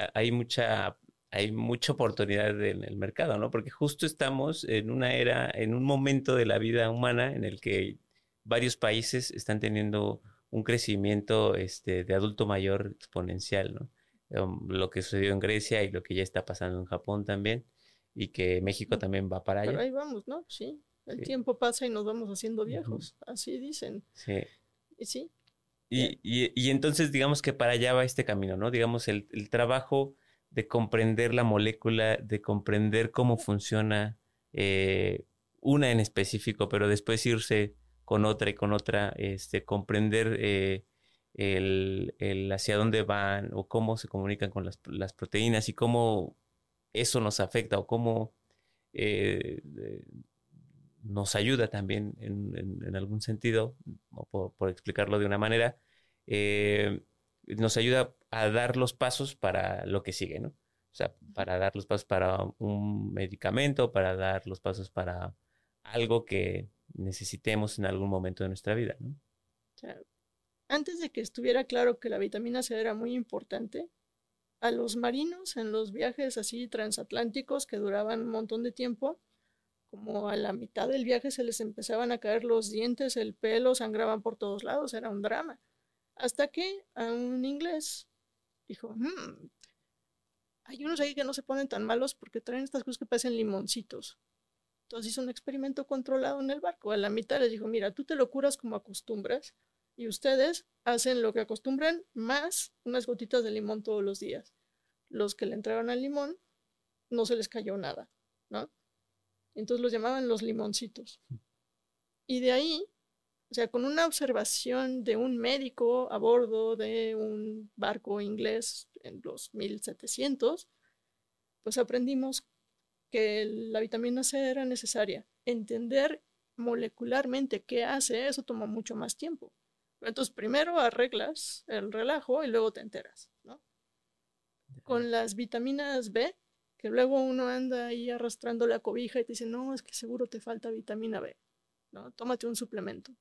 hay mucha oportunidad en el mercado, ¿no? Porque justo estamos en una era, en un momento de la vida humana en el que varios países están teniendo un crecimiento, de adulto mayor exponencial, ¿no? Lo que sucedió en Grecia y lo que ya está pasando en Japón también, y que México también va para Pero allá. ahí vamos, ¿no? Sí, el Sí. tiempo pasa y nos vamos haciendo Ujú. viejos, así dicen. Sí. Y sí, Y entonces digamos que para allá va este camino, ¿no? Digamos, el trabajo de comprender la molécula, de comprender cómo funciona una en específico, pero después irse con otra y con otra, comprender el hacia dónde van o cómo se comunican con las proteínas y cómo eso nos afecta o cómo nos ayuda también en algún sentido, o por explicarlo de una manera, nos ayuda a dar los pasos para lo que sigue, ¿no? O sea, para dar los pasos para un medicamento, para dar los pasos para algo que necesitemos en algún momento de nuestra vida, ¿no? O sea, antes de que estuviera claro que la vitamina C era muy importante, a los marinos en los viajes así transatlánticos que duraban un montón de tiempo, como a la mitad del viaje se les empezaban a caer los dientes, el pelo, sangraban por todos lados, era un drama. Hasta que a un inglés dijo, hay unos ahí que no se ponen tan malos porque traen estas cosas que parecen limoncitos. Entonces hizo un experimento controlado en el barco. A la mitad les dijo, mira, tú te lo curas como acostumbras y ustedes hacen lo que acostumbran más unas gotitas de limón todos los días. Los que le entraron al limón no se les cayó nada, ¿no? Entonces los llamaban los limoncitos. Y de ahí, o sea, con una observación de un médico a bordo de un barco inglés en los 1700, pues aprendimos que la vitamina C era necesaria. Entender molecularmente qué hace, eso toma mucho más tiempo. Entonces, primero arreglas el relajo y luego te enteras, ¿no? Con las vitaminas B, que luego uno anda ahí arrastrando la cobija y te dice, no, es que seguro te falta vitamina B, ¿no? Tómate un suplemento.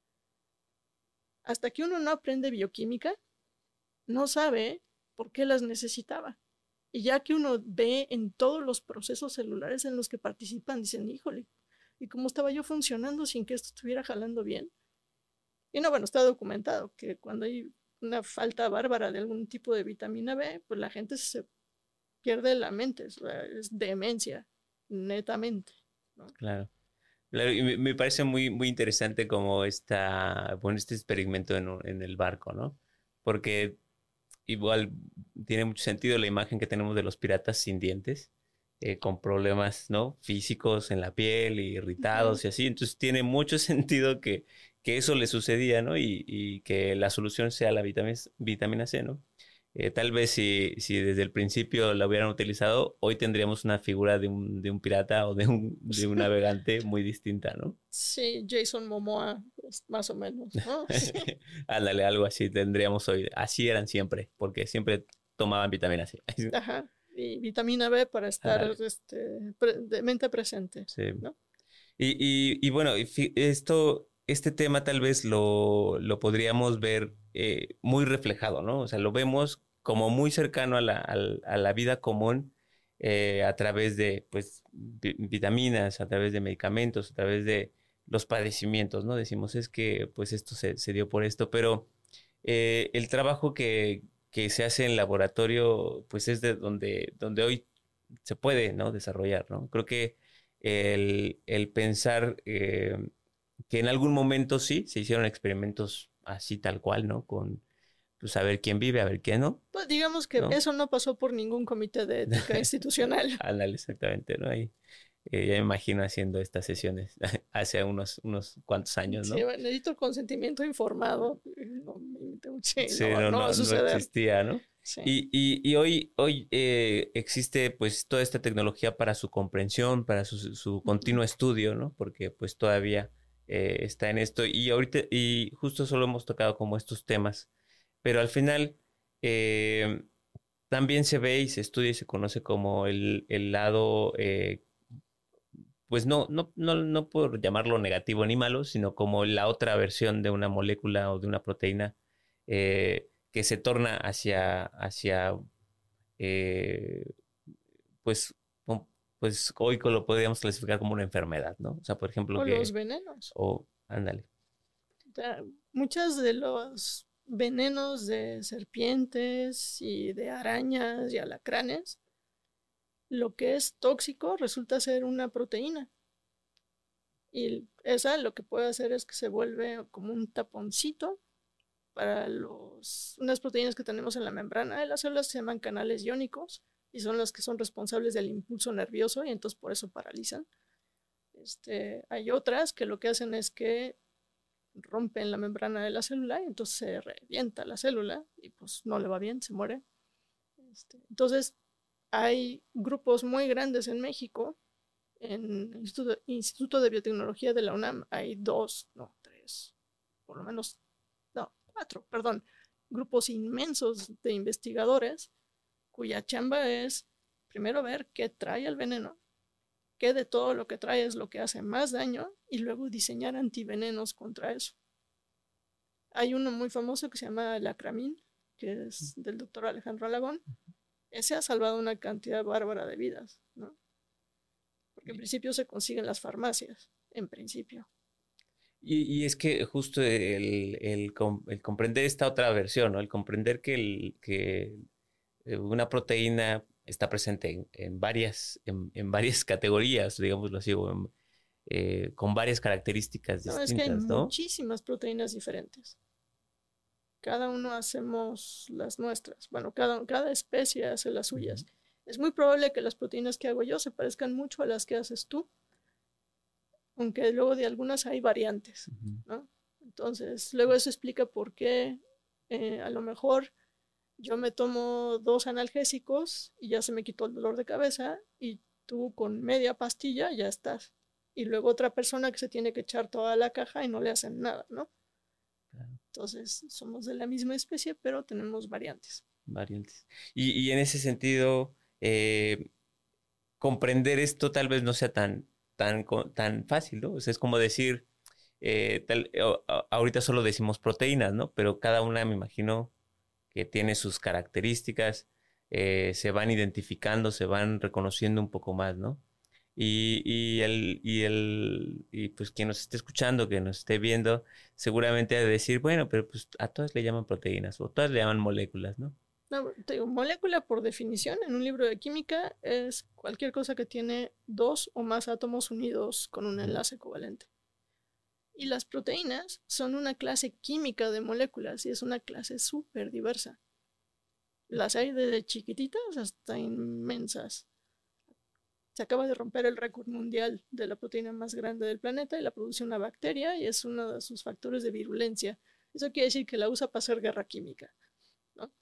Hasta que uno no aprende bioquímica, no sabe por qué las necesitaba. Y ya que uno ve en todos los procesos celulares en los que participan, dicen, híjole, ¿y cómo estaba yo funcionando sin que esto estuviera jalando bien? Y no, bueno, está documentado que cuando hay una falta bárbara de algún tipo de vitamina B, pues la gente se pierde la mente, es demencia, netamente, ¿no? Claro. Claro, y me parece muy, muy interesante como este experimento en el barco, ¿no? Porque igual tiene mucho sentido la imagen que tenemos de los piratas sin dientes, con problemas, ¿no? Físicos en la piel, y irritados y así. Entonces tiene mucho sentido que eso le sucedía, ¿no? Y que la solución sea la vitamina C, ¿no? Tal vez si desde el principio la hubieran utilizado, hoy tendríamos una figura de un pirata o de un navegante muy distinta, ¿no? Sí, Jason Momoa, pues, más o menos, ¿no? Ándale, algo así tendríamos hoy. Así eran siempre, porque siempre tomaban vitamina C. Ajá. Y vitamina B para estar Ándale, de mente presente, sí. ¿no? Y bueno, este tema tal vez lo podríamos ver muy reflejado, ¿no? O sea, lo vemos como muy cercano a la vida común, a través de, pues, vitaminas, a través de medicamentos, a través de los padecimientos, ¿no? Decimos, es que, pues, esto se dio por esto, pero el trabajo que se hace en laboratorio, pues, es de donde hoy se puede, ¿no? Desarrollar, ¿no? Creo que el pensar que en algún momento sí se hicieron experimentos así tal cual, ¿no? Con, pues, a ver quién vive, a ver quién no, Pues digamos que ¿no? eso no pasó por ningún comité de ética institucional. Ándale, exactamente, ¿no? Ahí, ya me imagino haciendo estas sesiones hace unos cuantos años, Sí, ¿no? bueno, necesito el consentimiento informado. No, sí, Sí, no, no, no va a no suceder. existía, ¿no? Sí. Y hoy existe, pues, toda esta tecnología para su comprensión, para su continuo estudio, ¿no? Porque pues todavía está en esto, y ahorita, y justo solo hemos tocado como estos temas, pero al final eh, también se ve y se estudia y se conoce como el lado, pues no por llamarlo negativo ni malo, sino como la otra versión de una molécula o de una proteína, que se torna hacia eh, pues, pues hoy lo podríamos clasificar como una enfermedad, ¿no? O sea, por ejemplo, O los venenos. ándale, O sea, muchos de los venenos de serpientes y de arañas y alacranes, lo que es tóxico resulta ser una proteína. Y esa lo que puede hacer es que se vuelve como un taponcito para unas proteínas que tenemos en la membrana de las células, se llaman canales iónicos y son las que son responsables del impulso nervioso y entonces por eso paralizan. Hay otras que lo que hacen es que rompen la membrana de la célula y entonces se revienta la célula y pues no le va bien, se muere. Entonces hay grupos muy grandes en México. En el Instituto de Biotecnología de la UNAM hay tres, por lo menos, no, cuatro, perdón, grupos inmensos de investigadores cuya chamba es primero ver qué trae el veneno, qué de todo lo que trae es lo que hace más daño y luego diseñar antivenenos contra eso. Hay uno muy famoso que se llama Lacramín, que es del doctor Alejandro Alagón. Ese ha salvado una cantidad bárbara de vidas, ¿no? Porque en principio se consigue en las farmacias, en principio. Y es que justo el comprender esta otra versión, ¿no? El comprender que una proteína está presente en varias categorías, digámoslo así, con varias características No, es que hay distintas, ¿no? muchísimas proteínas diferentes. Cada uno hacemos las nuestras. Bueno, cada especie hace las suyas. Es muy probable que las proteínas que hago yo se parezcan mucho a las que haces tú, aunque luego de algunas hay variantes, ¿no? Entonces, luego eso explica por qué a lo mejor yo me tomo 2 analgésicos y ya se me quitó el dolor de cabeza y tú con media pastilla ya estás. Y luego otra persona que se tiene que echar toda la caja y no le hacen nada, ¿no? Claro. Entonces, somos de la misma especie, pero tenemos variantes. Variantes. Y en ese sentido, comprender esto tal vez no sea tan fácil, ¿no? O sea, es como decir, ahorita solo decimos proteínas, ¿no? Pero cada una me imagino que tiene sus características, se van identificando, se van reconociendo un poco más, ¿no? Y pues quien nos esté escuchando, que nos esté viendo, seguramente ha de decir, bueno, pero pues a todas le llaman proteínas o todas le llaman moléculas, ¿no? No, te digo, molécula por definición en un libro de química es cualquier cosa que tiene 2 o más átomos unidos con un enlace covalente. Y las proteínas son una clase química de moléculas y es una clase súper diversa. Las hay desde chiquititas hasta inmensas. Se acaba de romper el récord mundial de la proteína más grande del planeta y la produce una bacteria y es uno de sus factores de virulencia. Eso quiere decir que la usa para hacer guerra química, ¿no?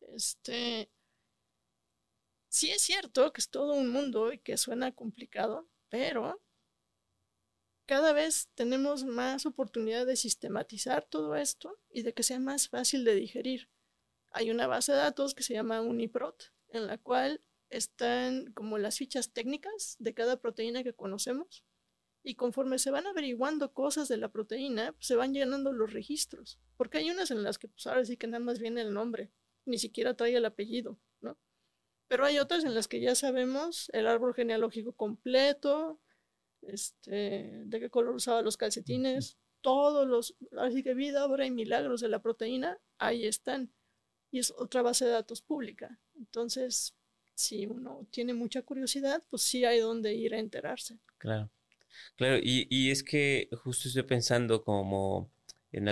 Sí es cierto que es todo un mundo y que suena complicado, pero cada vez tenemos más oportunidad de sistematizar todo esto y de que sea más fácil de digerir. Hay una base de datos que se llama UniProt, en la cual están como las fichas técnicas de cada proteína que conocemos. Y conforme se van averiguando cosas de la proteína, pues se van llenando los registros. Porque hay unas en las que pues ahora sí que nada más viene el nombre, ni siquiera trae el apellido, ¿no? Pero hay otras en las que ya sabemos el árbol genealógico completo, de qué color usaba los calcetines, todos los, así que vida, obra y milagros de la proteína, ahí están. Y es otra base de datos pública. Entonces, si uno tiene mucha curiosidad, pues sí hay donde ir a enterarse. Claro, claro, y es que justo estoy pensando como en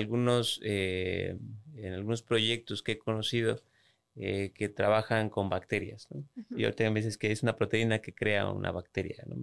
algunos proyectos que he conocido que trabajan con bacterias, ¿no? Y ahorita me dices que es una proteína que crea una bacteria, ¿no?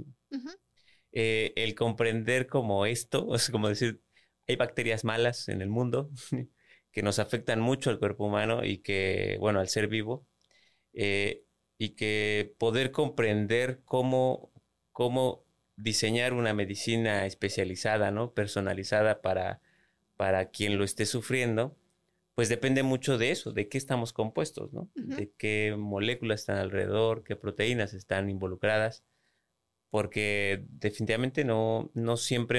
El comprender como esto, o sea, como decir, hay bacterias malas en el mundo que nos afectan mucho al cuerpo humano y que, bueno, al ser vivo, eh, y que poder comprender cómo diseñar una medicina especializada, ¿no? Personalizada para quien lo esté sufriendo, pues depende mucho de eso, de qué estamos compuestos, ¿no? De qué moléculas están alrededor, qué proteínas están involucradas, porque definitivamente no siempre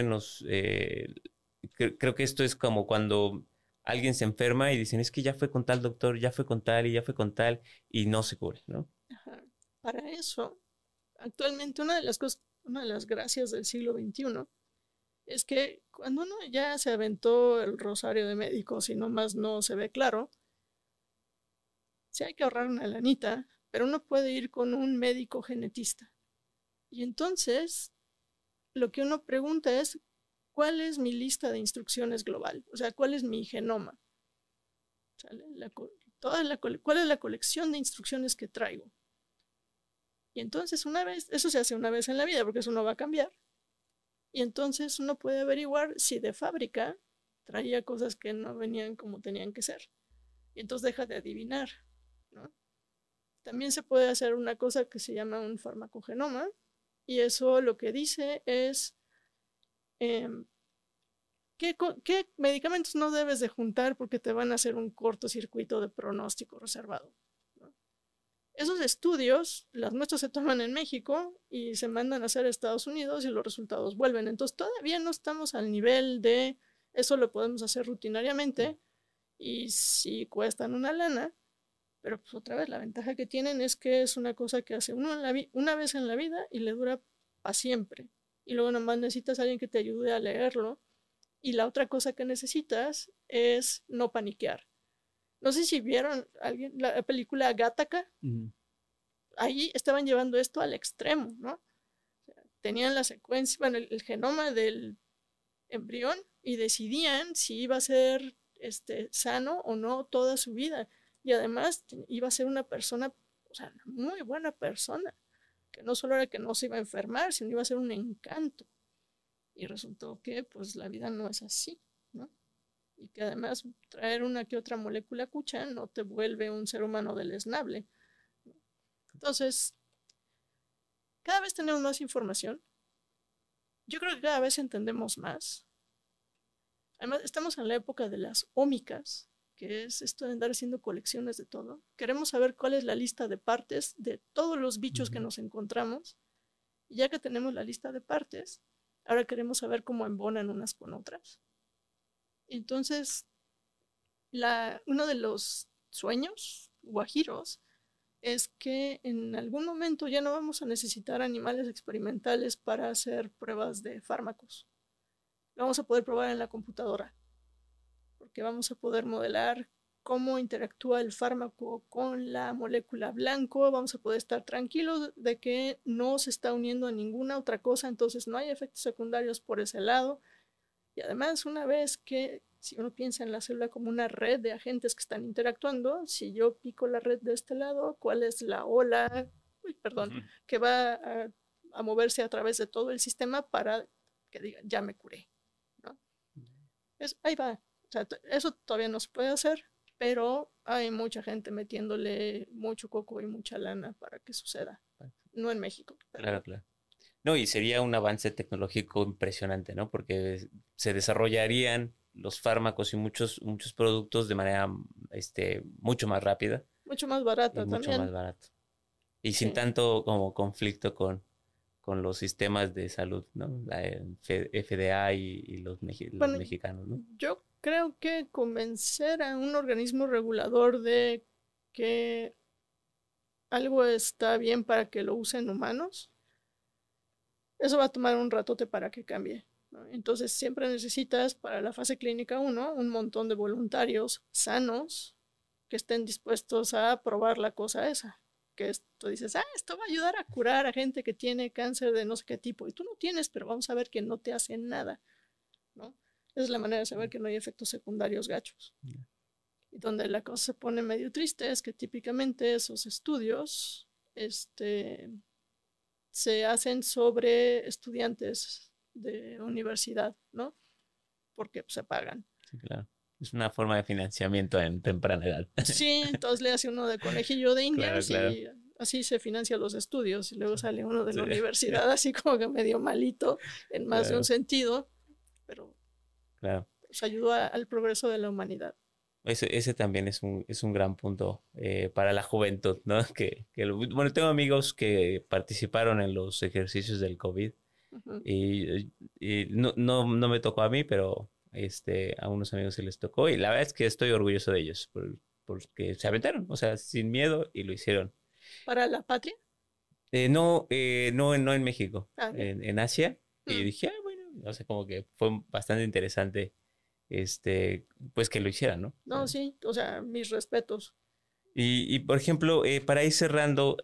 creo que esto es como cuando alguien se enferma y dicen, es que ya fue con tal doctor, ya fue con tal y ya fue con tal y no se cubre, ¿no? Ajá. Para eso, actualmente una de las gracias del siglo XXI es que cuando uno ya se aventó el rosario de médicos y nomás no se ve claro, sí hay que ahorrar una lanita, pero uno puede ir con un médico genetista. Y entonces, lo que uno pregunta es, ¿cuál es mi lista de instrucciones global? O sea, ¿cuál es mi genoma? O sea, ¿cuál es la colección de instrucciones que traigo? Y entonces eso se hace una vez en la vida, porque eso no va a cambiar. Y entonces uno puede averiguar si de fábrica traía cosas que no venían como tenían que ser. Y entonces deja de adivinar, ¿no? También se puede hacer una cosa que se llama un farmacogenoma, y eso lo que dice es eh, qué medicamentos no debes de juntar porque te van a hacer un cortocircuito de pronóstico reservado, ¿no? Esos estudios, las muestras se toman en México y se mandan a hacer a Estados Unidos y los resultados vuelven. Entonces todavía no estamos al nivel de eso lo podemos hacer rutinariamente y sí cuestan una lana, pero pues otra vez la ventaja que tienen es que es una cosa que hace uno una vez en la vida y le dura para siempre. Y luego nomás necesitas a alguien que te ayude a leerlo. Y la otra cosa que necesitas es no paniquear. No sé si vieron la película Gattaca. Ahí estaban llevando esto al extremo, ¿no? O sea, tenían la secuencia, bueno, el genoma del embrión y decidían si iba a ser sano o no toda su vida. Y además iba a ser una persona, o sea, una muy buena persona, que no solo era que no se iba a enfermar, sino iba a ser un encanto. Y resultó que pues la vida no es así, ¿no? Y que además traer una que otra molécula cucha no te vuelve un ser humano deleznable. Entonces, cada vez tenemos más información. Yo creo que cada vez entendemos más. Además, estamos en la época de las ómicas, que es esto de andar haciendo colecciones de todo. Queremos saber cuál es la lista de partes de todos los bichos que nos encontramos. Y ya que tenemos la lista de partes, ahora queremos saber cómo embonan unas con otras. Entonces, uno de los sueños guajiros es que en algún momento ya no vamos a necesitar animales experimentales para hacer pruebas de fármacos. Lo vamos a poder probar en la computadora, porque vamos a poder modelar cómo interactúa el fármaco con la molécula blanco, vamos a poder estar tranquilos de que no se está uniendo a ninguna otra cosa, entonces no hay efectos secundarios por ese lado. Y además, una vez que, si uno piensa en la célula como una red de agentes que están interactuando, si yo pico la red de este lado, ¿cuál es la ola, que va a moverse a través de todo el sistema para que diga, ya me curé, ¿no? Ahí va. O sea, eso todavía no se puede hacer, pero hay mucha gente metiéndole mucho coco y mucha lana para que suceda. No en México. Claro, claro. No, y sería un avance tecnológico impresionante, ¿no? Porque se desarrollarían los fármacos y muchos productos de manera mucho más rápida. Mucho más barata y mucho también. más barato. Y Sí. sin tanto como conflicto con los sistemas de salud, ¿no? La FDA y los Bueno, mexicanos, ¿no? yo creo que convencer a un organismo regulador de que algo está bien para que lo usen humanos, eso va a tomar un ratote para que cambie, ¿no? Entonces siempre necesitas para la fase clínica 1 un montón de voluntarios sanos que estén dispuestos a probar la cosa esa. Que tú dices, esto va a ayudar a curar a gente que tiene cáncer de no sé qué tipo. Y tú no tienes, pero vamos a ver que no te hace nada, ¿no? Esa es la manera de saber que no hay efectos secundarios gachos. Y donde la cosa se pone medio triste es que típicamente esos estudios se hacen sobre estudiantes de universidad, ¿no? Porque se pagan. Sí, claro. Es una forma de financiamiento en temprana edad. Sí, entonces le hace uno de conejillo de indias Claro. y así se financian los estudios. Y luego sale uno de la universidad así como que medio malito en más de un sentido, pero pues ayudó al progreso de la humanidad. Ese también es un gran punto para la juventud, ¿no? Bueno, tengo amigos que participaron en los ejercicios del COVID y no me tocó a mí, pero a unos amigos se les tocó y la verdad es que estoy orgulloso de ellos porque se aventaron, o sea, sin miedo y lo hicieron. ¿Para la patria? No en México, Okay. en Asia. Y dije, bueno, o sea, como que fue bastante interesante, pues que lo hicieran, ¿no? No, sí, o sea, mis respetos. Y por ejemplo, para ir cerrando,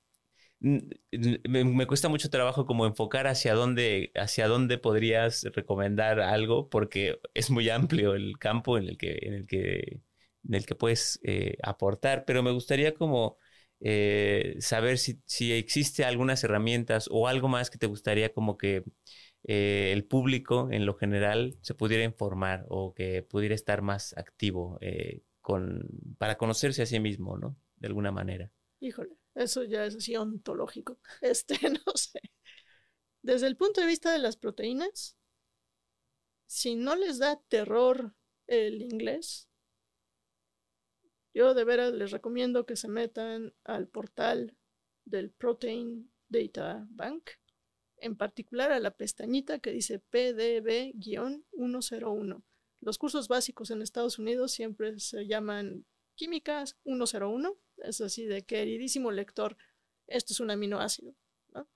me cuesta mucho trabajo como enfocar hacia dónde podrías recomendar algo, porque es muy amplio el campo en el que puedes aportar, pero me gustaría como saber si existe algunas herramientas o algo más que te gustaría como que el público en lo general se pudiera informar o que pudiera estar más activo para conocerse a sí mismo, ¿no? De alguna manera. Híjole, eso ya es así ontológico. No sé. Desde el punto de vista de las proteínas, si no les da terror el inglés, Yo de veras les recomiendo que se metan al portal del Protein Data Bank, en particular a la pestañita que dice PDB-101. Los cursos básicos en Estados Unidos siempre se llaman Químicas 101. Es así de queridísimo lector, esto es un aminoácido, ¿no?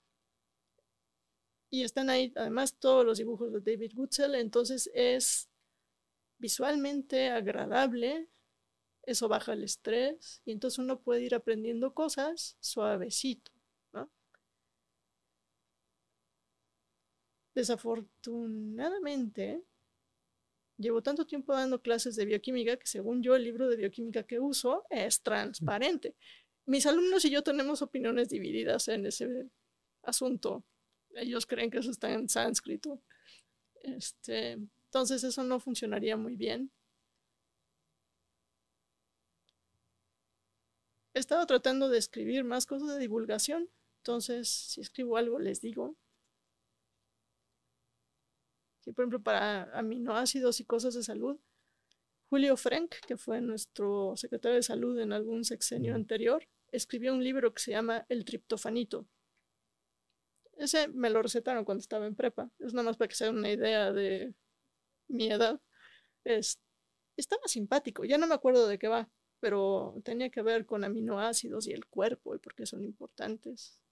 Y están ahí además todos los dibujos de David Woodsell, entonces es visualmente agradable, eso baja el estrés y entonces uno puede ir aprendiendo cosas suavecito, ¿no? Desafortunadamente, llevo tanto tiempo dando clases de bioquímica que según yo el libro de bioquímica que uso es transparente. Mis alumnos y yo tenemos opiniones divididas en ese asunto. Ellos creen que eso está en sánscrito. Entonces eso no funcionaría muy bien. He estado tratando de escribir más cosas de divulgación. Entonces, si escribo algo, les digo. Sí, por ejemplo, para aminoácidos y cosas de salud, Julio Frenk, que fue nuestro secretario de salud en algún sexenio anterior, escribió un libro que se llama El triptofanito. Ese me lo recetaron cuando estaba en prepa. Es nada más para que se den una idea de mi edad. Estaba simpático, ya no me acuerdo de qué va, pero tenía que ver con aminoácidos y el cuerpo y por qué son importantes.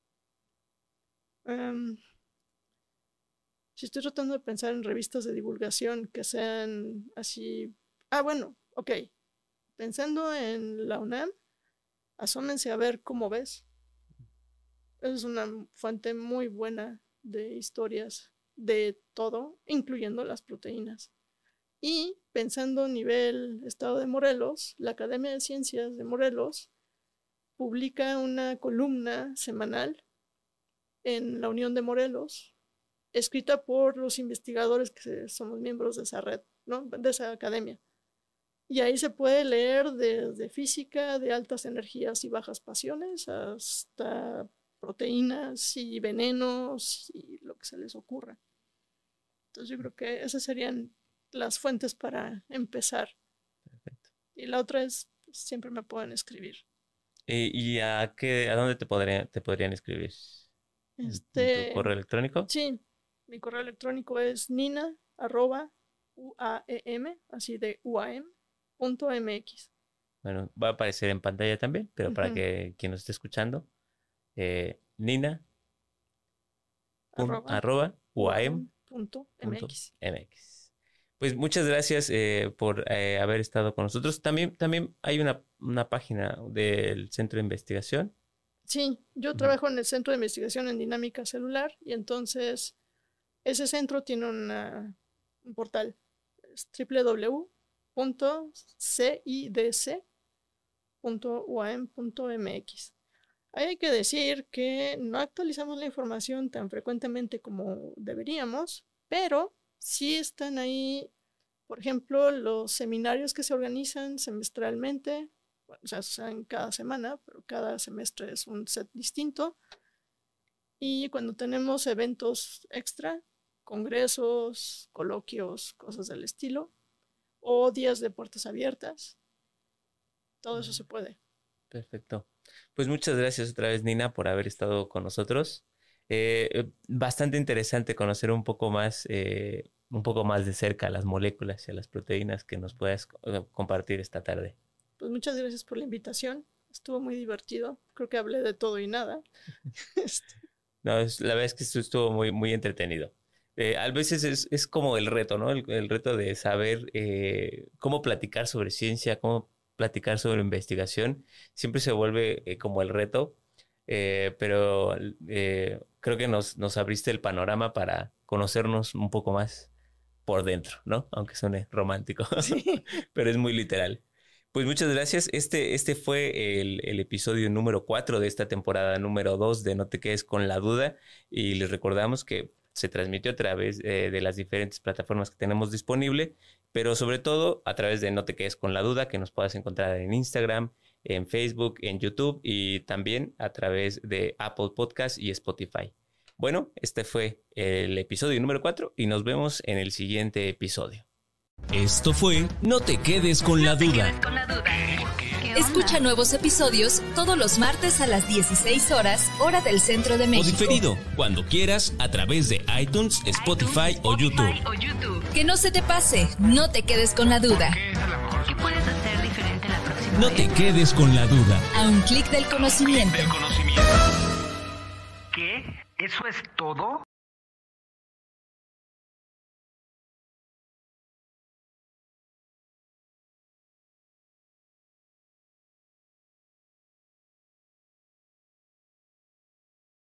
Si estoy tratando de pensar en revistas de divulgación que sean así... bueno, ok. Pensando en la UNAM, asómense a ver Cómo Ves. Es una fuente muy buena de historias de todo, incluyendo las proteínas. Y pensando a nivel estado de Morelos, la Academia de Ciencias de Morelos publica una columna semanal en la Unión de Morelos, escrita por los investigadores que somos miembros de esa red, ¿no? De esa academia. Y ahí se puede leer desde física de altas energías y bajas pasiones hasta proteínas y venenos y lo que se les ocurra. Entonces yo creo que esas serían las fuentes para empezar. Perfecto. Y la otra es, siempre me pueden escribir. ¿Y a dónde te podrían escribir? ¿En tu correo electrónico? Sí, mi correo electrónico es nina@uaem, así de uam.mx. Bueno, va a aparecer en pantalla también, pero para que quien nos esté escuchando, nina @uam.mx. Pues muchas gracias por haber estado con nosotros. También hay una página del Centro de Investigación. Sí, yo trabajo en el Centro de Investigación en Dinámica Celular y entonces ese centro tiene un portal, es www.cidc.uam.mx. Ahí hay que decir que no actualizamos la información tan frecuentemente como deberíamos, pero sí están ahí, por ejemplo, los seminarios que se organizan semestralmente, bueno, o sea, en cada semana, pero cada semestre es un set distinto. Y cuando tenemos eventos extra, congresos, coloquios, cosas del estilo, o días de puertas abiertas, todo eso se puede. Perfecto. Pues muchas gracias otra vez, Nina, por haber estado con nosotros. Bastante interesante conocer un poco más de cerca a las moléculas y a las proteínas que nos puedas compartir esta tarde. Pues muchas gracias por la invitación. Estuvo muy divertido. Creo que hablé de todo y nada. No, la verdad es que esto estuvo muy, muy entretenido. A veces es como el reto, ¿no? El reto de saber cómo platicar sobre ciencia, cómo platicar sobre investigación. Siempre se vuelve como el reto, pero creo que nos abriste el panorama para conocernos un poco más por dentro, ¿no? Aunque suene romántico, Sí. pero es muy literal. Pues muchas gracias. Este fue el episodio número 4 de esta temporada número 2 de No te quedes con la duda. Y les recordamos que se transmitió a través de las diferentes plataformas que tenemos disponible, pero sobre todo a través de No te quedes con la duda, que nos puedas encontrar en Instagram, en Facebook, en YouTube y también a través de Apple Podcast y Spotify. Bueno, este fue el episodio número 4 y nos vemos en el siguiente episodio. Esto fue No te quedes con la duda. Escucha nuevos episodios todos los martes a las 16 horas, hora del Centro de México. O diferido, cuando quieras, a través de iTunes, Spotify o YouTube. Que no se te pase, no te quedes con la duda. ¿Qué puedes hacer diferente la próxima No vez? te quedes con la duda. A un clic del conocimiento. ¿Qué? ¿Eso es todo?